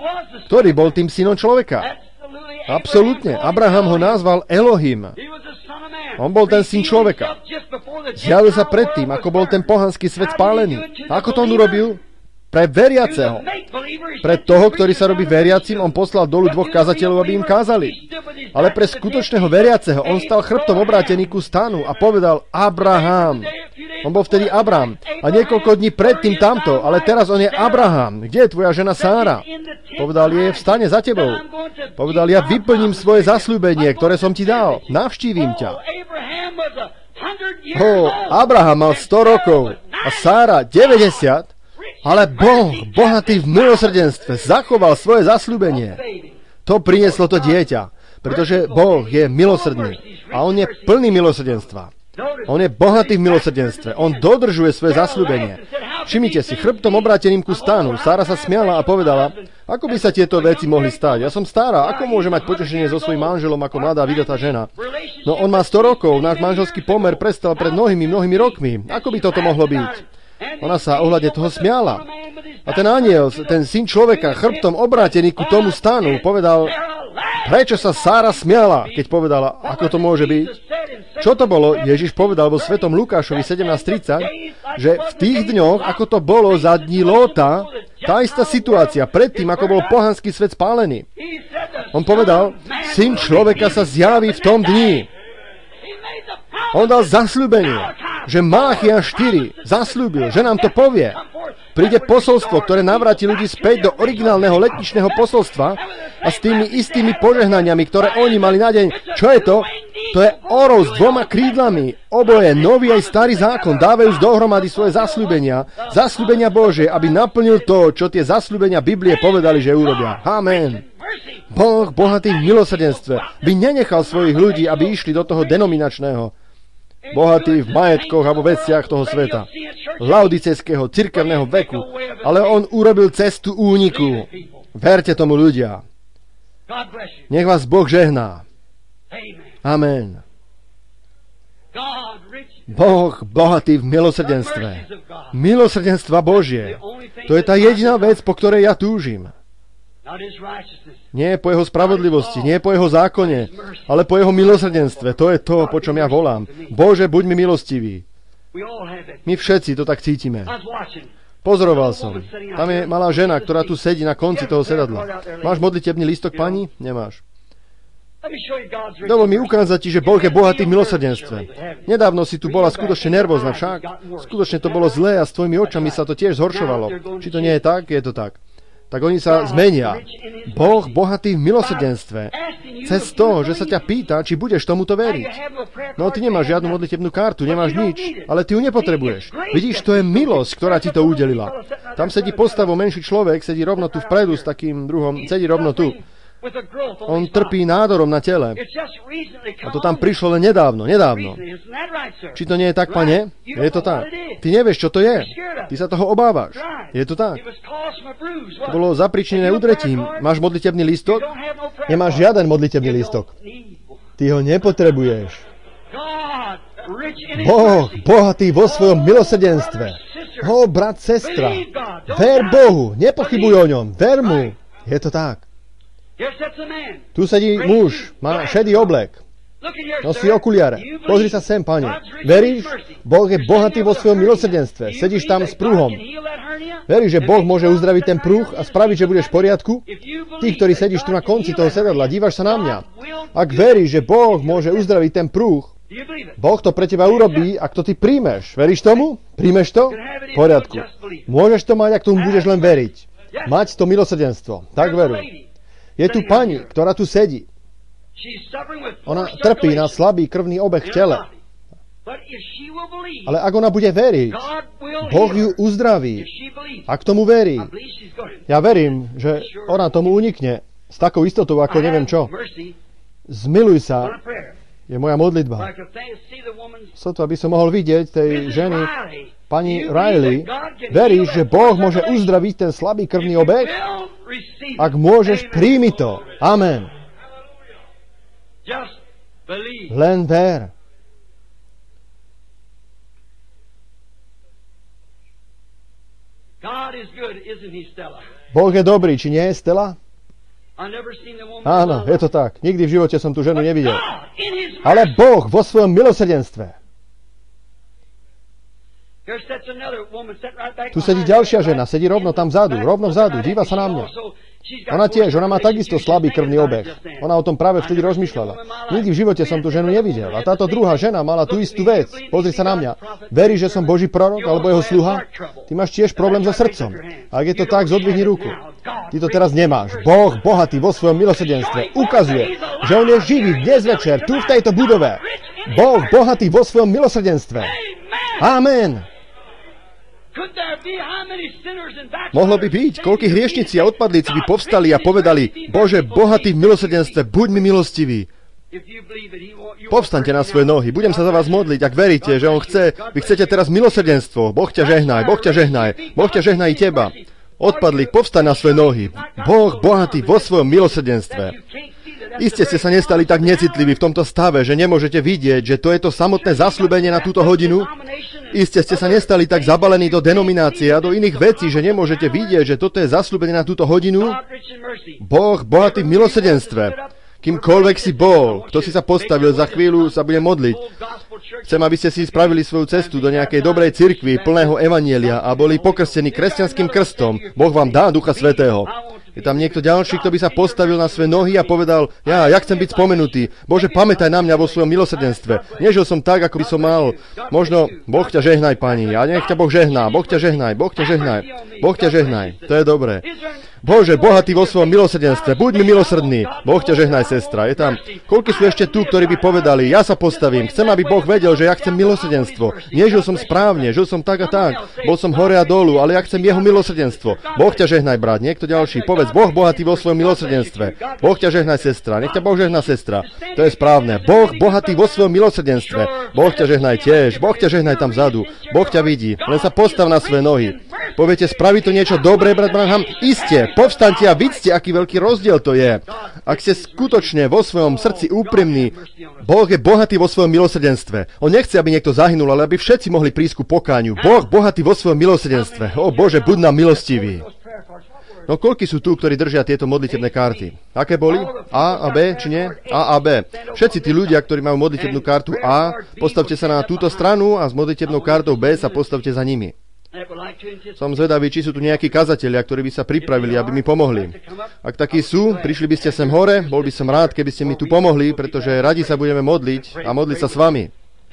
ktorý bol tým synom človeka. Absolútne. Abraham ho nazval Elohim. On bol ten syn človeka. Zjavil sa predtým, ako bol ten pohanský svet spálený. Ako to on urobil? Pre veriaceho. Pre toho, ktorý sa robí veriacim, on poslal dolu dvoch kazateľov, aby im kázali. Ale pre skutočného veriaceho, on stal chrbtom obrátený ku stanu a povedal Abraham. On bol vtedy Abraham. A niekoľko dní predtým tamto, ale teraz on je Abraham. Kde je tvoja žena Sára? Povedal, je v stane za tebou. Povedal, ja vyplním svoje zasľúbenie, ktoré som ti dal. Navštívim ťa. Ho, Abraham mal sto rokov a Sára deväťdesiat. Ale Boh, bohatý v milosrdenstve, zachoval svoje zasľúbenie. To prinieslo to dieťa, pretože Boh je milosrdný a on je plný milosrdenstva. On je bohatý v milosrdenstve. On dodržuje svoje zasľúbenie. Všimnite si, chrbtom obráteným ku stanu, Sára sa smiala a povedala, ako by sa tieto veci mohli stať? Ja som stará, ako môže mať potešenie so svojím manželom ako mladá vydatá žena? No on má sto rokov, náš manželský pomer prestal pred mnohými, mnohými rokmi. Ako by toto mohlo byť? Ona sa ohľadne toho smiala. A ten anjel, ten syn človeka, chrbtom obrátený ku tomu stanu, povedal, prečo sa Sára smiala, keď povedala, ako to môže byť? Čo to bolo? Ježiš povedal vo svetom Lukášovi sedemnásť tridsať, že v tých dňoch, ako to bolo za dní Lóta, tá istá situácia, predtým, ako bol pohanský svet spálený. On povedal, syn človeka sa zjaví v tom dni. On dal zasľúbenie, že Malachiáš štyri zasľúbil, že nám to povie. Príde posolstvo, ktoré navráti ľudí späť do originálneho letničného posolstva a s tými istými požehnaniami, ktoré oni mali na deň. Čo je to? To je orol s dvoma krídlami. Oboje, nový aj starý zákon, dávajú dohromady svoje zasľúbenia, zasľúbenia Božie, aby naplnil to, čo tie zasľúbenia Biblie povedali, že urobia. Amen. Boh, bohatý v milosrdenstve, by nenechal svojich ľudí, aby išli do toho denominačného, bohatý v majetkoch a vo veciach toho sveta, laodicejského cirkevného veku, ale on urobil cestu úniku. Verte tomu, ľudia. Nech vás Boh žehná. Amen. Boh bohatý v milosrdenstve. Milosrdenstva Božie. To je tá jediná vec, po ktorej ja túžim. Nie po jeho spravodlivosti, nie po jeho zákone, ale po jeho milosrdenstve. To je to, po čom ja volám. Bože, buď mi milostivý. My všetci to tak cítime. Pozoroval som. Tam je malá žena, ktorá tu sedí na konci toho sedadla. Máš modlitebný lístok, pani? Nemáš. Dovol mi ukázať ti, že Boh je bohatý v milosrdenstve. Nedávno si tu bola skutočne nervózna, však? Skutočne to bolo zlé a s tvojimi očami sa to tiež zhoršovalo. Či to nie je tak? Je to tak. Tak oni sa zmenia. Boh bohatý v milosrdenstve. Cez to, že sa ťa pýta, či budeš tomuto veriť. No ty nemáš žiadnu modlitebnú kartu, nemáš nič, ale ty ju nepotrebuješ. Vidíš, to je milosť, ktorá ti to udelila. Tam sedí postavu menší človek, sedí rovno tu vpredu s takým druhom, sedí rovno tu. On trpí nádorom na tele. A to tam prišlo len nedávno, nedávno. Či to nie je tak, pane? Je to tak. Ty nevieš, čo to je. Ty sa toho obávaš. Je to tak. To bolo zapričinené udretím. Máš modlitebný lístok? Nemáš žiaden modlitebný lístok. Ty ho nepotrebuješ. Boh, bohatý vo svojom milosrdenstve. Ho, brat, sestra. Ver Bohu, nepochybuj o ňom. Ver mu. Je to tak. Tu sedí muž, má šedý oblek, nosí okuliare. Pozri sa sem, pane. Veríš? Boh je bohatý vo svojom milosrdenstve. Sedíš tam s prúhom. Veríš, že Boh môže uzdraviť ten prúh a spraviť, že budeš v poriadku? Ty, ktorý sedíš tu na konci toho sedadla, dívaš sa na mňa. Ak veríš, že Boh môže uzdraviť ten prúh, Boh to pre teba urobí, ak to ty príjmeš. Veríš tomu? Príjmeš to? V poriadku. Môžeš to mať, ak tomu budeš len veriť. Mať to milosrdenstvo. Tak veruj. Je tu pani, ktorá tu sedí. Ona trpí na slabý krvný obeh v tele. Ale ak ona bude veriť, Boh ju uzdraví. Ak tomu verí. Ja verím, že ona tomu unikne s takou istotou, ako neviem čo. Zmiluj sa. Je moja modlitba. Sotva by som mohol vidieť tej ženy, pani Riley. Veríš, že Boh môže uzdraviť ten slabý krvný obeh? Ak môžeš, príjmi to. Amen. Len ver. Boh je dobrý, či nie je, Stella? Áno, je to tak. Nikdy v živote som tú ženu nevidel. Ale Boh vo svojom milosrdenstve. Tu sedí ďalšia žena, sedí rovno tam vzadu, rovno vzadu, díva sa na mňa. Ona tiež, ona má takisto slabý krvný obeh. Ona o tom práve vtedy rozmýšľala. Nikdy v živote som tú ženu nevidel. A táto druhá žena mala tú istú vec. Pozri sa na mňa. Verí, že som Boží prorok alebo jeho sluha? Ty máš tiež problém so srdcom. Ak je to tak, zodvihni ruku. Ty to teraz nemáš. Boh, bohatý vo svojom milosrdenstve, ukazuje, že on je živý dnes večer, tu v tejto budove. Boh, bohatý vo svojom milosrdenstve. Amen. Mohlo by byť, koľkí hriešnici a odpadlíci by povstali a povedali: Bože, bohatý v milosrdenstve, buď mi milostivý. Povstaňte na svoje nohy, budem sa za vás modliť, ak veríte, že on chce, vy chcete teraz milosrdenstvo. Boh ťa žehnaj, Boh ťa žehnaj, Boh ťa žehnaj i teba. Odpadlík, povstaň na svoje nohy. Boh, bohatý vo svojom milosrdenstve. Iste ste sa nestali tak necitliví v tomto stave, že nemôžete vidieť, že to je to samotné zasľúbenie na túto hodinu. Iste ste sa nestali tak zabalení do denominácie a do iných vecí, že nemôžete vidieť, že toto je zasľúbenie na túto hodinu. Boh, bohatý v milosrdenstve. Kýmkoľvek si bol, kto si sa postavil, za chvíľu sa bude modliť. Chcem, aby ste si spravili svoju cestu do nejakej dobrej cirkvi, plného evanjelia a boli pokrstení kresťanským krstom. Boh vám dá Ducha Svätého. Je tam niekto ďalší, kto by sa postavil na svoje nohy a povedal: ja, ja chcem byť spomenutý. Bože, pamätaj na mňa vo svojom milosrdenstve. Nežil som tak, ako by som mal. Možno, Boh ťa žehnaj, pani. A nech ťa Boh žehná. Boh ťa žehnaj. Boh ťa žehnaj. Boh ťa žehnaj. To je dobré. Bože, bohatý vo svojom milosrdenstve, buď mi milosrdný. Boh ťa žehnaj, sestra. Je tam, koľko sú ešte tu, ktorí by povedali: ja sa postavím. Chcem, aby Boh vedel, že ja chcem milosrdenstvo. Nežil som správne, žil som tak a tak. Bol som hore a dolu, ale ja chcem jeho milosrdenstvo. Boh ťa žehnaj, brat. Niekto ďalší. Povedz: Boh bohatý vo svojom milosrdenstve. Boh ťa žehnaj, sestra. Nech ťa Boh žehná, sestra. To je správne. Boh bohatý vo svojom milosrdenstve. Boh ťa žehnaj tiež. Boh ťa žehnaj tam vzadu. Boh ťa vidí. Len sa postav na svoje nohy. Poviete: spraví to niečo dobré, brat Branham? Iste. Povstaňte a vidzte, aký veľký rozdiel to je. Ak ste skutočne vo svojom srdci úprimní, Boh je bohatý vo svojom milosrdenstve. On nechce, aby niekto zahynul, ale aby všetci mohli prísť ku pokániu. Boh bohatý vo svojom milosrdenstve. O Bože, buď nám milostivý. No koľky sú tu, ktorí držia tieto modlitebné karty? Aké boli? A a B, či nie? A a B. Všetci tí ľudia, ktorí majú modlitebnú kartu A, postavte sa na túto stranu a s modlitebnou kartou B sa postavte za nimi. Som zvedavý, či sú tu nejakí kazatelia, ktorí by sa pripravili, aby mi pomohli. Ak takí sú, prišli by ste sem hore, bol by som rád, keby ste mi tu pomohli, pretože radi sa budeme modliť a modliť sa s vami.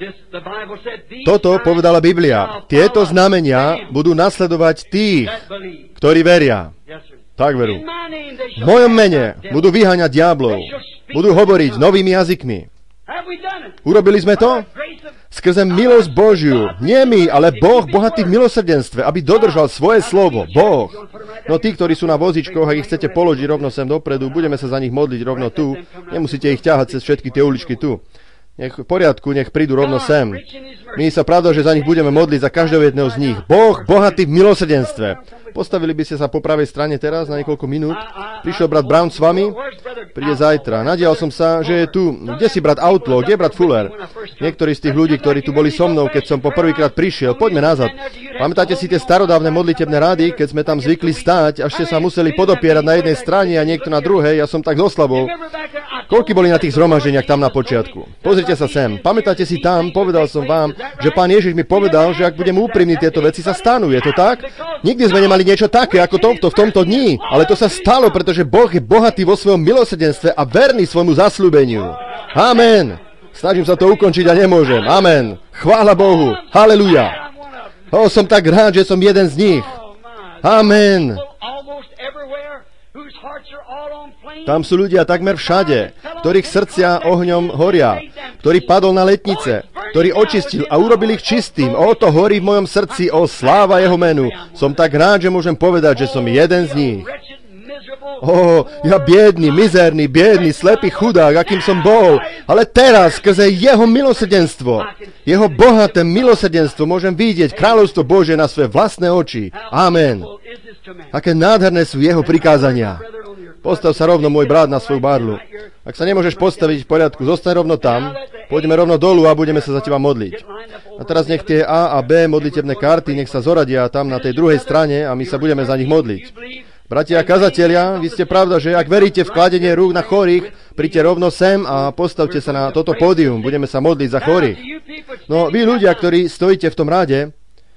Toto povedala Biblia. Tieto znamenia budú nasledovať tých, ktorí veria. Tak veru. V mojom mene budú vyháňať diablov. Budú hovoriť novými jazykmi. Urobili sme to? Skrze milosť Božiu. Nie my, ale Boh, bohatý v milosrdenstve, aby dodržal svoje slovo. Boh. No tí, ktorí sú na vozičkoch, ak ich chcete položiť rovno sem dopredu, budeme sa za nich modliť rovno tu. Nemusíte ich ťahať cez všetky tie uličky tu. Nech v poriadku, nech prídu rovno sem. My sa pravda, že za nich budeme modliť, za každého jedného z nich. Boh, bohatý v milosrdenstve. Postavili by ste sa po pravej strane teraz na niekoľko minút. Prišiel brat Brown s vami, príde zajtra. Nadial som sa, že je tu. Kde si brat Outlaw, kde je brat Fuller? Niektorí z tých ľudí, ktorí tu boli so mnou, keď som po prvýkrát prišiel, poďme nazad. Pamätáte si tie starodávne modlitebné rady, keď sme tam zvykli stáť, až ste sa museli podopierať na jednej strane a niekto na druhej, ja som tak zoslabol. Koľky boli na tých zhromaždeniach tam na počiatku? Pozrite sa sem. Pamätáte si tam, povedal som vám, že Pán Ježiš mi povedal, že ak budem úprimný, tieto veci sa stanú. Je to tak? Nikdy sme nemali niečo také ako tomto v tomto dni, ale to sa stalo, pretože Boh je bohatý vo svojom milosrdenstve a verný svojmu zasľúbeniu. Amen. Snažím sa to ukončiť a nemôžem. Amen. Chvála Bohu. Haleluja. O, som tak rád, že som jeden z nich. Amen. Tam sú ľudia takmer všade, ktorých srdcia ohňom horia, ktorý padol na letnice, ktorý očistil a urobil ich čistým. O, to horí v mojom srdci, o, sláva jeho menu. Som tak rád, že môžem povedať, že som jeden z nich. O, ja biedný, mizerný, biedný, slepý chudák, akým som bol. Ale teraz, skrze jeho milosrdenstvo, jeho bohaté milosrdenstvo, môžem vidieť kráľovstvo Božie na svoje vlastné oči. Amen. Aké nádherné sú jeho prikázania. Postav sa rovno, môj brat, na svoju barlu. Ak sa nemôžeš postaviť v poriadku, zostaň rovno tam, pôjdeme rovno dolu a budeme sa za teba modliť. A teraz nech tie A a B modlitebné karty, nech sa zoradia tam na tej druhej strane a my sa budeme za nich modliť. Bratia a kazatelia, vy ste pravda, že ak veríte v kladenie rúk na chorých, príďte rovno sem a postavte sa na toto pódium. Budeme sa modliť za chorých. No vy ľudia, ktorí stojíte v tom rade,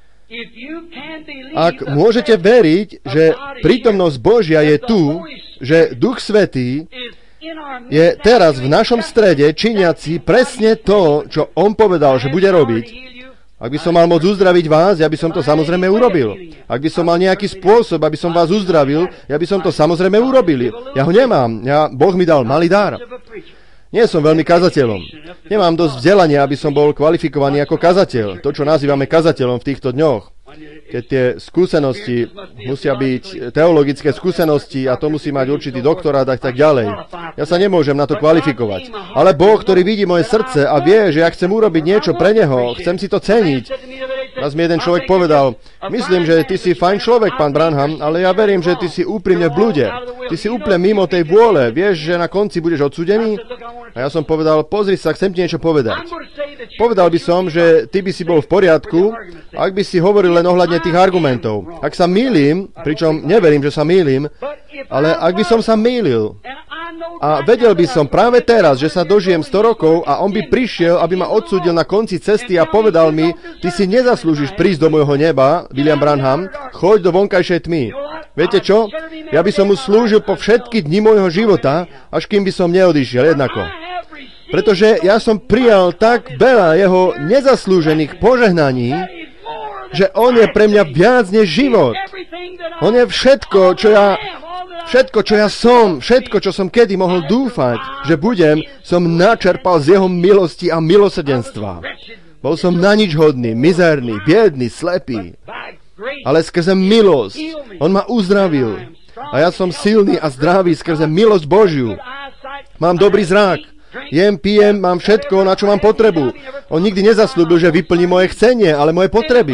ak môžete veriť, že prítomnosť Božia je tu, že Duch Svätý je teraz v našom strede činiaci presne to, čo On povedal, že bude robiť. Ak by som mal môcť uzdraviť vás, ja by som to samozrejme urobil. Ak by som mal nejaký spôsob, aby som vás uzdravil, ja by som to samozrejme urobil. Ja ho nemám. Ja, Boh mi dal malý dar. Nie som veľmi kazateľom. Nemám dosť vzdelania, aby som bol kvalifikovaný ako kazateľ. To, čo nazývame kazateľom v týchto dňoch. Keď tie skúsenosti musia byť teologické skúsenosti a to musí mať určitý doktorát a tak ďalej. Ja sa nemôžem na to kvalifikovať. Ale Boh, ktorý vidí moje srdce a vie, že ja chcem urobiť niečo pre Neho, chcem si to ceniť. Raz mi jeden človek povedal, myslím, že ty si fajn človek, pán Branham, ale ja verím, že ty si úprimne v blude. Ty si úplne mimo tej vôle. Vieš, že na konci budeš odsúdený? A ja som povedal, pozri sa, chcem ti niečo povedať. Povedal by som, že ty by si bol v poriadku, ak by si hovoril len ohľadne tých argumentov. Ak sa mýlim, pričom neverím, že sa mýlim, ale ak by som sa mýlil a vedel by som práve teraz, že sa dožijem sto rokov a on by prišiel, aby ma odsúdil na konci cesty a povedal mi, ty si nezaslúžiš prísť do môjho neba, William Branham, choď do vonkajšej tmy. Viete čo? Ja by som mu slúžil po všetky dni môjho života, až kým by som neodišiel jednako. Pretože ja som prijal tak veľa jeho nezaslúžených požehnaní, že on je pre mňa viac než život. On je všetko, čo ja, všetko, čo ja som, všetko, čo som kedy mohol dúfať, že budem, som načerpal z jeho milosti a milosrdenstva. Bol som na nič hodný, mizerný, biedný, slepý. Ale skrze milosť on ma uzdravil. A ja som silný a zdravý skrze milosť Božiu. Mám dobrý zrak. Jem, pijem, mám všetko, na čo mám potrebu. On nikdy nezaslúbil, že vyplní moje chcenie, ale moje potreby.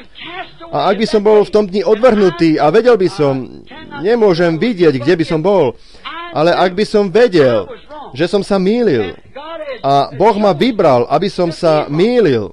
A ak by som bol v tom dni odvrhnutý a vedel by som, nemôžem vidieť, kde by som bol, ale ak by som vedel, že som sa mýlil a Boh ma vybral, aby som sa mýlil,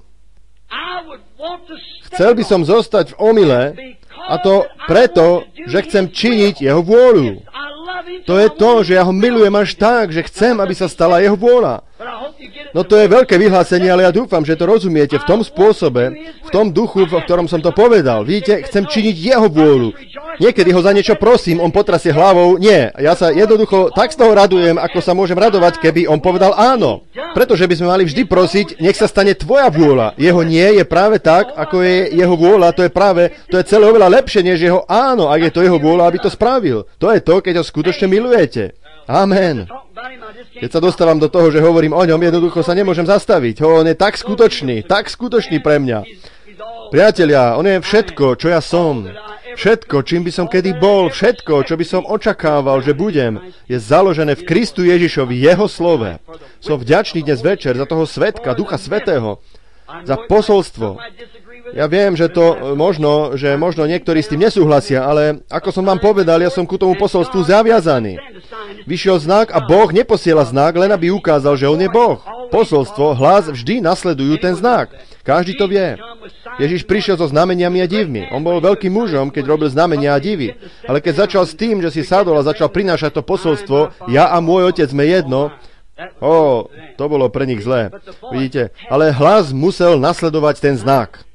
chcel by som zostať v omyle, a to preto, že chcem činiť jeho vôľu. To je to, že ja ho milujem až tak, že chcem, aby sa stala jeho vôľa. No to je veľké vyhlásenie, ale ja dúfam, že to rozumiete v tom spôsobe, v tom duchu, v ktorom som to povedal. Vidíte, chcem činiť jeho vôľu. Niekedy ho za niečo prosím, on potrasie hlavou. Nie, ja sa jednoducho tak z toho radujem, ako sa môžem radovať, keby on povedal áno. Pretože by sme mali vždy prosiť, nech sa stane tvoja vôľa. Jeho nie je práve tak, ako je jeho vôľa. To je práve, to je celé oveľa lepšie, než jeho áno, ak je to jeho vôľa, aby to spravil. To je to, keď ho skutočne milujete. Amen. Keď sa dostávam do toho, že hovorím o ňom, jednoducho sa nemôžem zastaviť. Ho, on je tak skutočný, tak skutočný pre mňa. Priatelia, on je všetko, čo ja som. Všetko, čím by som kedy bol, všetko, čo by som očakával, že budem, je založené v Kristu Ježišovi, jeho slove. Som vďačný dnes večer za toho svetka, Ducha Svätého, za posolstvo. Ja viem, že to možno, že možno niektorí s tým nesúhlasia, ale ako som vám povedal, ja som ku tomu posolstvu zaviazaný. Vyšiel znak a Boh neposiela znak, len aby ukázal, že on je Boh. Posolstvo, hlas vždy nasledujú ten znak. Každý to vie. Ježiš prišiel so znameniami a divmi. On bol veľkým mužom, keď robil znamenia a divy. Ale keď začal s tým, že si sadol a začal prinášať to posolstvo, ja a môj otec sme jedno, ó, to bolo pre nich zlé. Vidíte? Ale hlas musel nasledovať ten znak.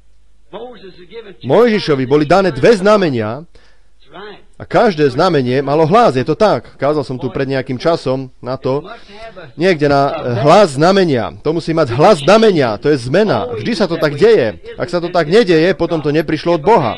Mojžišovi boli dané dve znamenia a každé znamenie malo hlas, je to tak. Kázal som tu pred nejakým časom na to. Niekde na hlas znamenia. To musí mať hlas znamenia, to je zmena. Vždy sa to tak deje. Ak sa to tak nedeje, potom to neprišlo od Boha.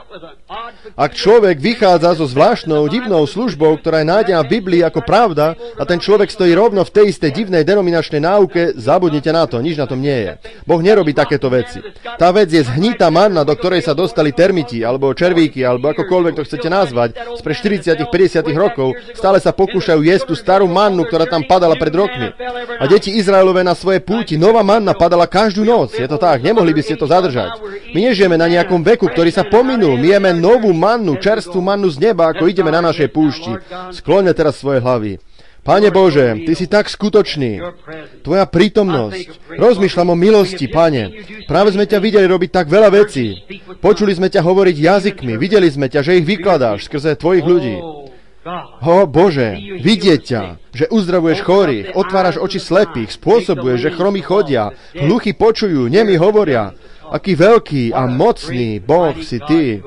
Ak človek vychádza so zvláštnou, divnou službou, ktorá je nájdená v Biblii ako pravda, a ten človek stojí rovno v tej istej divnej denominačnej náuke, zabudnite na to, nič na tom nie je. Boh nerobí takéto veci. Tá vec je zhnitá manna, do ktorej sa dostali termiti, alebo červíky, alebo akokoľvek to chcete nazvať, spred štyridsať päťdesiat rokov, stále sa pokúšajú jesť tú starú mannu, ktorá tam padala pred rokmi. A deti Izraelové na svojej púti, nová manna padala každú noc. Je to tak, nemohli by ste to zadržať. My nežijeme na nejakom veku, ktorý sa pominul. My jeme novú mannu, čerstvú mannu z neba, ako ideme na našej púšti. Skloňme teraz svoje hlavy. Pane Bože, Ty si tak skutočný. Tvoja prítomnosť. Rozmýšľam o milosti, Pane. Práve sme ťa videli robiť tak veľa vecí. Počuli sme ťa hovoriť jazykmi. Videli sme ťa, že ich vykladáš skrze Tvojich ľudí. Ho, Bože, vidieť ťa, že uzdravuješ chorých, otváraš oči slepých, spôsobuješ, že chromí chodia, hluchí počujú, nemi hovoria. Aký veľký a mocný Boh si Ty.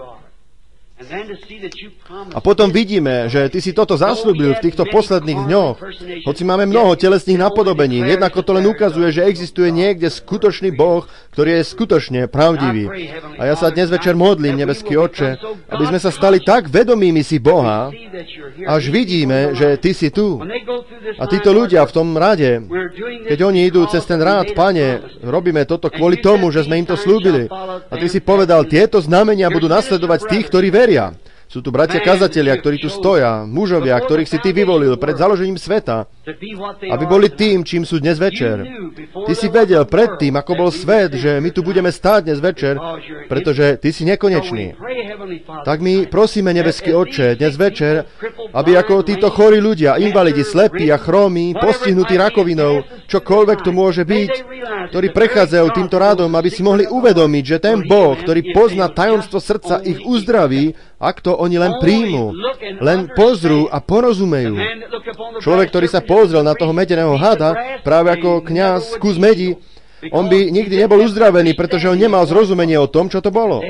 A potom vidíme, že Ty si toto zasľúbil v týchto posledných dňoch. Hoci máme mnoho telesných napodobení, jednako to len ukazuje, že existuje niekde skutočný Boh, ktorý je skutočne pravdivý. A ja sa dnes večer modlím, nebeský Otče, aby sme sa stali tak vedomými si Boha, až vidíme, že Ty si tu. A títo ľudia v tom rade, keď oni idú cez ten rád, Pane, robíme toto kvôli tomu, že sme im to slúbili. A Ty si povedal, tieto znamenia budú nasledovať tých, ktorí veria. Sú tu bratia kazatelia, ktorí tu stoja, mužovia, ktorých si Ty vyvolil pred založením sveta, aby boli tým, čím sú dnes večer. Ty si vedel predtým, ako bol svet, že my tu budeme stáť dnes večer, pretože Ty si nekonečný. Tak my prosíme, nebeský Otče, dnes večer, aby ako títo chorí ľudia, invalidi, slepí a chrómi, postihnutí rakovinou, čokoľvek to môže byť, ktorí prechádzajú týmto rádom, aby si mohli uvedomiť, že ten Boh, ktorý pozná tajomstvo srdca, ich uzdraví, ak to oni len príjmu, len pozrú a porozumejú. Človek, ktorý sa pozrel na toho medeného hada, práve ako kňaz kus medi, on by nikdy nebol uzdravený, pretože on nemal zrozumenie o tom, čo to bolo.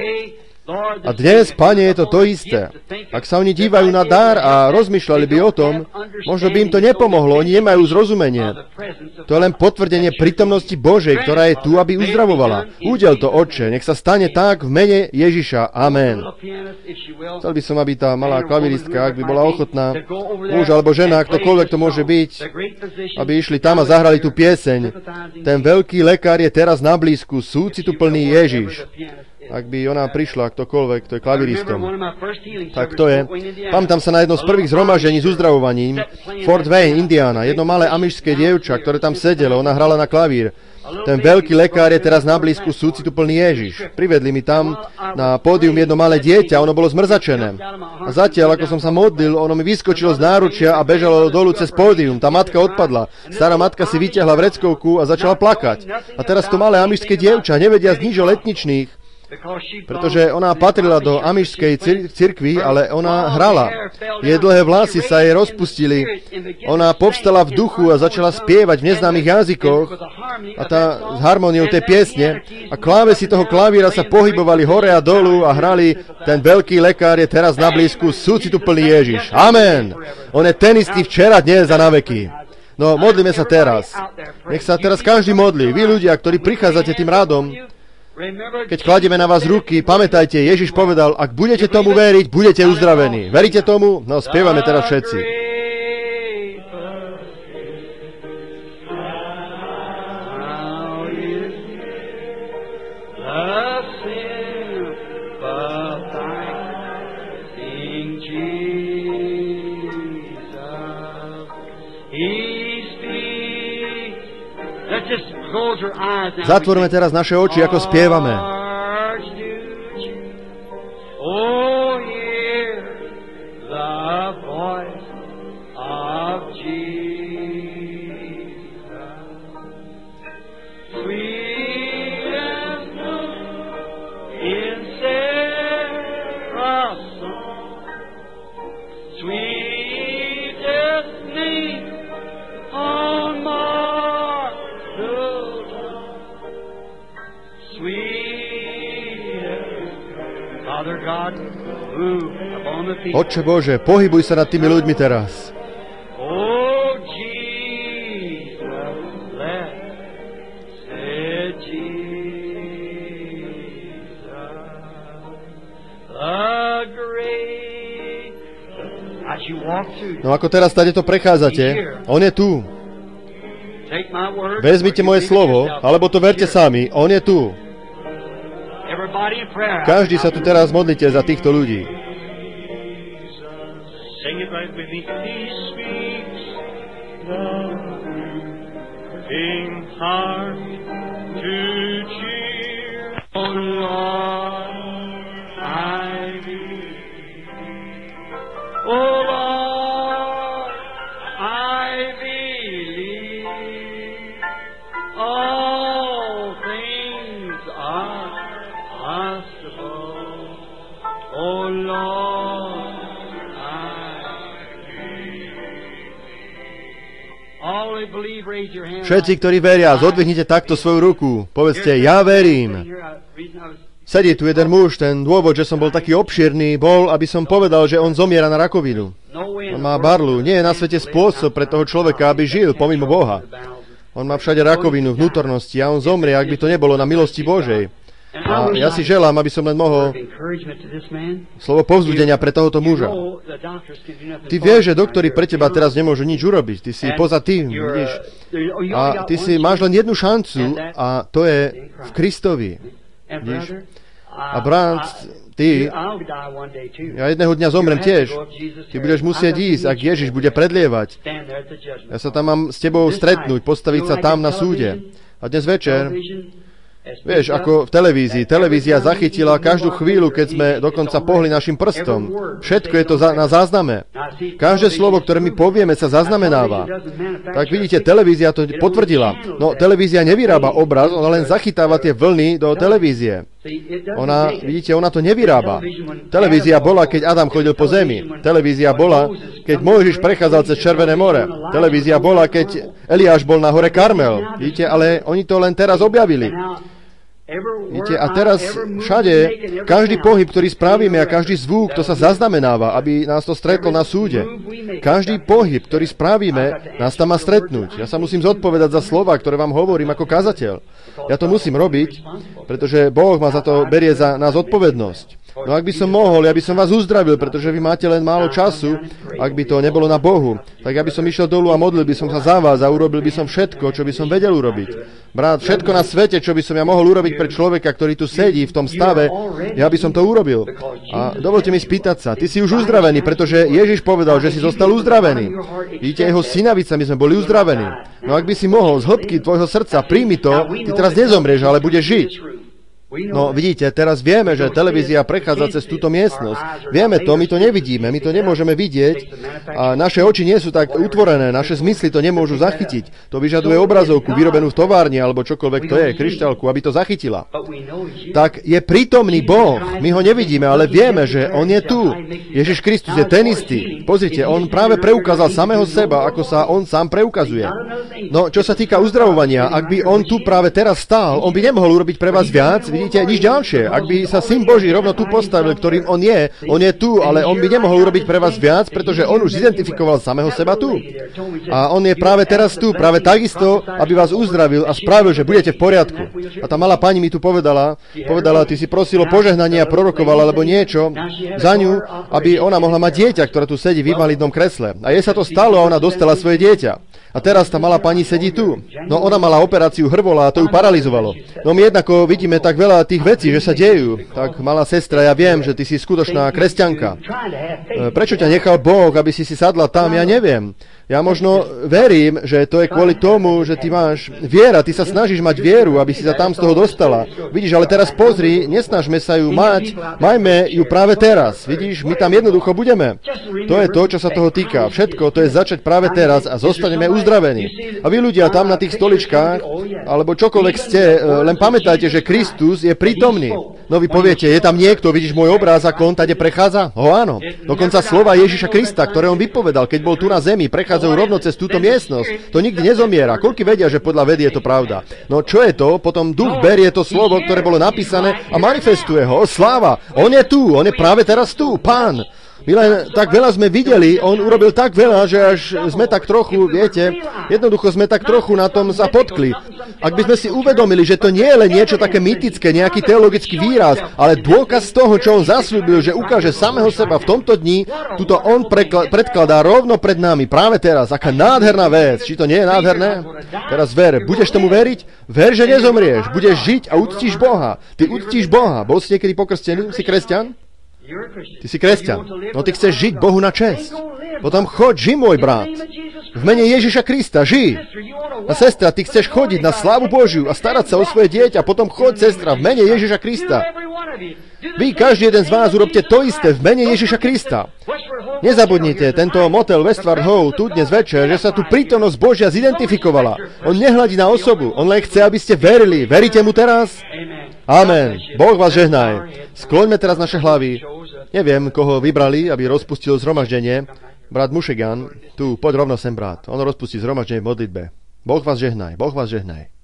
A dnes, Pane, je to to isté. Ak sa oni dívajú na dar a rozmýšľali by o tom, možno by im to nepomohlo, oni nemajú zrozumenie. To je len potvrdenie prítomnosti Božej, ktorá je tu, aby uzdravovala. Udel to, Otče, nech sa stane tak v mene Ježiša. Amen. Chcel by som, aby tá malá klaviristka, ak by bola ochotná, muž alebo žena, ktokoľvek to môže byť, aby išli tam a zahrali tú pieseň. Ten veľký lekár je teraz na blízku, súcitu plný Ježiš. Ak by ona prišla, ktokoľvek, to je klaviristom. Tak to je. Pamätám sa na jedno z prvých zhromaždení s uzdravovaním. Fort Wayne, Indiana. Jedno malé amišské dievča, ktoré tam sedelo, ona hrala na klavír. Ten veľký lekár je teraz na blízku, súcitu plný Ježiš. Privedli mi tam na pódium jedno malé dieťa, ono bolo zmrzačené. A zatiaľ, ako som sa modlil, ono mi vyskočilo z náručia a bežalo dolu cez pódium. Tá matka odpadla. Stará matka si vyťahla vreckovku a začala plakať. A teraz to malé amišské dievča, nevedia nič o letničných, pretože ona patrila do amišskej cir- cirkvi, ale ona hrala. Jej dlhé vlasy sa jej rozpustili. Ona povstala v duchu a začala spievať v neznámych jazykoch a tá s harmóniou tej piesne a klávesy toho klavíra sa pohybovali hore a dolu a hrali Ten veľký lekár je teraz na blízku, súcitu plný Ježiš. Amen. On je ten istý včera, dnes a na veky. No, modlíme sa teraz. Nech sa teraz každý modlí. Vy ľudia, ktorí prichádzate tým radom, keď kladieme na vás ruky, pamätajte, Ježiš povedal, ak budete tomu veriť, budete uzdravení. Veríte tomu? No, spievame teraz všetci. Zatvorme teraz naše oči, ako spievame. Otče Bože, pohybuj sa nad tými ľuďmi teraz. No ako teraz tady to prechádzate, on je tu. Vezmite moje slovo, alebo to verte sami, on je tu. Každý sa tu teraz modlite za týchto ľudí. Oh Lord, I All things are possible. Oh Lord, všetci, ktorí veria, zodvihnite takto svoju ruku. Povedzte, ja verím. Sedí tu jeden muž, ten dôvod, že som bol taký obšírny, bol, aby som povedal, že on zomiera na rakovinu. On má barlu. Nie je na svete spôsob pre toho človeka, aby žil pomimo Boha. On má všade rakovinu, vnútornosti a on zomrie, ak by to nebolo na milosti Božej. A ja si želám, aby som len mohol slovo povzbudenia pre tohoto muža. Ty vieš, že doktori pre teba teraz nemôžu nič urobiť. Ty si poza tým, vidíš. A ty si máš len jednu šancu a to je v Kristovi. Vidíš? A brat, ty, ja jedného dňa zomrem tiež. Ty budeš musieť ísť, ak Ježiš bude predlievať. Ja sa tam mám s tebou stretnúť, postaviť sa tam na súde. A dnes večer, vieš, ako v televízii. Televízia zachytila každú chvíľu, keď sme dokonca pohli našim prstom. Všetko je to za, na zázname. Každé slovo, ktoré my povieme, sa zaznamenáva. Tak vidíte, televízia to potvrdila. No, televízia nevyrába obraz, ona len zachytáva tie vlny do televízie. Ona, vidíte, ona to nevyrába. Televízia bola, keď Adam chodil po zemi. Televízia bola, keď Mojžiš prechádzal cez Červené more. Televízia bola, keď Eliáš bol na hore Karmel. Vidíte, ale oni to len teraz objavili. Vidíte, a teraz všade, každý pohyb, ktorý spravíme a každý zvuk, to sa zaznamenáva, aby nás to stretlo na súde. Každý pohyb, ktorý spravíme, nás tam má stretnúť. Ja sa musím zodpovedať za slova, ktoré vám hovorím ako kazateľ. Ja to musím robiť, pretože Boh ma za to berie za nás odpovednosť. No ak by som mohol, ja by som vás uzdravil, pretože vy máte len málo času, ak by to nebolo na Bohu. Tak ja by som išiel dolu a modlil by som sa za vás a urobil by som všetko, čo by som vedel urobiť. Brat, všetko na svete, čo by som ja mohol urobiť pre človeka, ktorý tu sedí v tom stave, ja by som to urobil. A dovolte mi spýtať sa, ty si už uzdravený, pretože Ježiš povedal, že si zostal uzdravený. Vidíte, jeho synavicami sme boli uzdravení. No ak by si mohol z hĺbky tvojho srdca, príjmi to, ty teraz nezomrieš, ale budeš žiť. No vidíte, teraz vieme, že televízia prechádza cez túto miestnosť. Vieme to, my to nevidíme, my to nemôžeme vidieť a naše oči nie sú tak utvorené, naše zmysly to nemôžu zachytiť. To vyžaduje obrazovku vyrobenú v továrni alebo čokoľvek to je, kryštálku, aby to zachytila. Tak je prítomný Boh, my ho nevidíme, ale vieme, že on je tu. Ježiš Kristus je ten istý. Pozrite, on práve preukázal samého seba, ako sa on sám preukazuje. No, čo sa týka uzdravovania, ak by on tu práve teraz stál, on by nemohol urobiť pre vás viac. Vidíte, nič ďalšie. Ak by sa Syn Boží rovno tu postavil, ktorým on je, on je tu, ale on by nemohol urobiť pre vás viac, pretože on už zidentifikoval samého seba tu. A on je práve teraz tu, práve takisto, aby vás uzdravil a spravil, že budete v poriadku. A tá malá pani mi tu povedala, povedala, ty si prosil o požehnanie a prorokoval alebo niečo za ňu, aby ona mohla mať dieťa, ktoré tu sedí v invalidnom kresle. A jej sa to stalo a ona dostala svoje dieťa. A teraz tá malá pani sedí tu. No ona mala operáciu hrvola a to ju paralizovalo. No my jednako vidíme tak veľa tých vecí, že sa dejú. Tak malá sestra, ja viem, že ty si skutočná kresťanka. Prečo ťa nechal Boh, aby si si sadla tam, ja neviem. Ja možno verím, že to je kvôli tomu, že ty máš viera, ty sa snažíš mať vieru, aby si sa tam z toho dostala. Vidíš, ale teraz pozri, nesnažme sa ju mať, majme ju práve teraz. Vidíš, my tam jednoducho budeme. To je to, čo sa toho týka. Všetko to je začať práve teraz a zostaneme uzdravení. A vy ľudia tam na tých stoličkách, alebo čokoľvek ste, len pamätajte, že Kristus je prítomný. No vy poviete, je tam niekto, vidíš môj obraz, ako on tady prechádza? Ho áno. Dokonca slova Ježiša Krista, ktoré on vypovedal, keď bol tu na zemi, prechádzajú rovno cez túto miestnosť. To nikdy nezomiera. Koľko vedia, že podľa vedy je to pravda? No čo je to? Potom duch berie to slovo, ktoré bolo napísané a manifestuje ho. O, sláva! On je tu, on je práve teraz tu, Pán. My len tak veľa sme videli, on urobil tak veľa, že až sme tak trochu, viete, jednoducho sme tak trochu na tom zapotkli. Ak by sme si uvedomili, že to nie je len niečo také mytické, nejaký teologický výraz, ale dôkaz toho, čo on zasľúbil, že ukáže samého seba v tomto dni, tuto on prekla- predkladá rovno pred nami, práve teraz. Aká nádherná vec. Či to nie je nádherné? Teraz ver. Budeš tomu veriť? Ver, že nezomrieš. Budeš žiť a uctíš Boha. Ty uctíš Boha. Bol si niekedy pokrstený? Si kresťan? Ty si kresťan. No ty chceš žiť Bohu na česť. Potom choď, ži môj brat. V mene Ježiša Krista, ži. A sestra, ty chceš chodiť na slávu Božiu a starať sa o svoje dieťa, potom choď, sestra, v mene Ježiša Krista. Vy, každý jeden z vás, urobte to isté v mene Ježiša Krista. Nezabudnite, tento motel Westward Ho tu dnes večer, že sa tu prítomnosť Božia zidentifikovala. On nehľadí na osobu, on len chce, aby ste verili. Veríte mu teraz? Amen. Boh vás žehnaj. Skloňme teraz naše hlavy. Neviem, koho vybrali, aby rozpustil zhromaždenie. Brat Mušegan, tu, poď rovno sem, brat. On rozpustí zhromaždenie v modlitbe. Boh vás žehnaj, Boh vás žehnaj.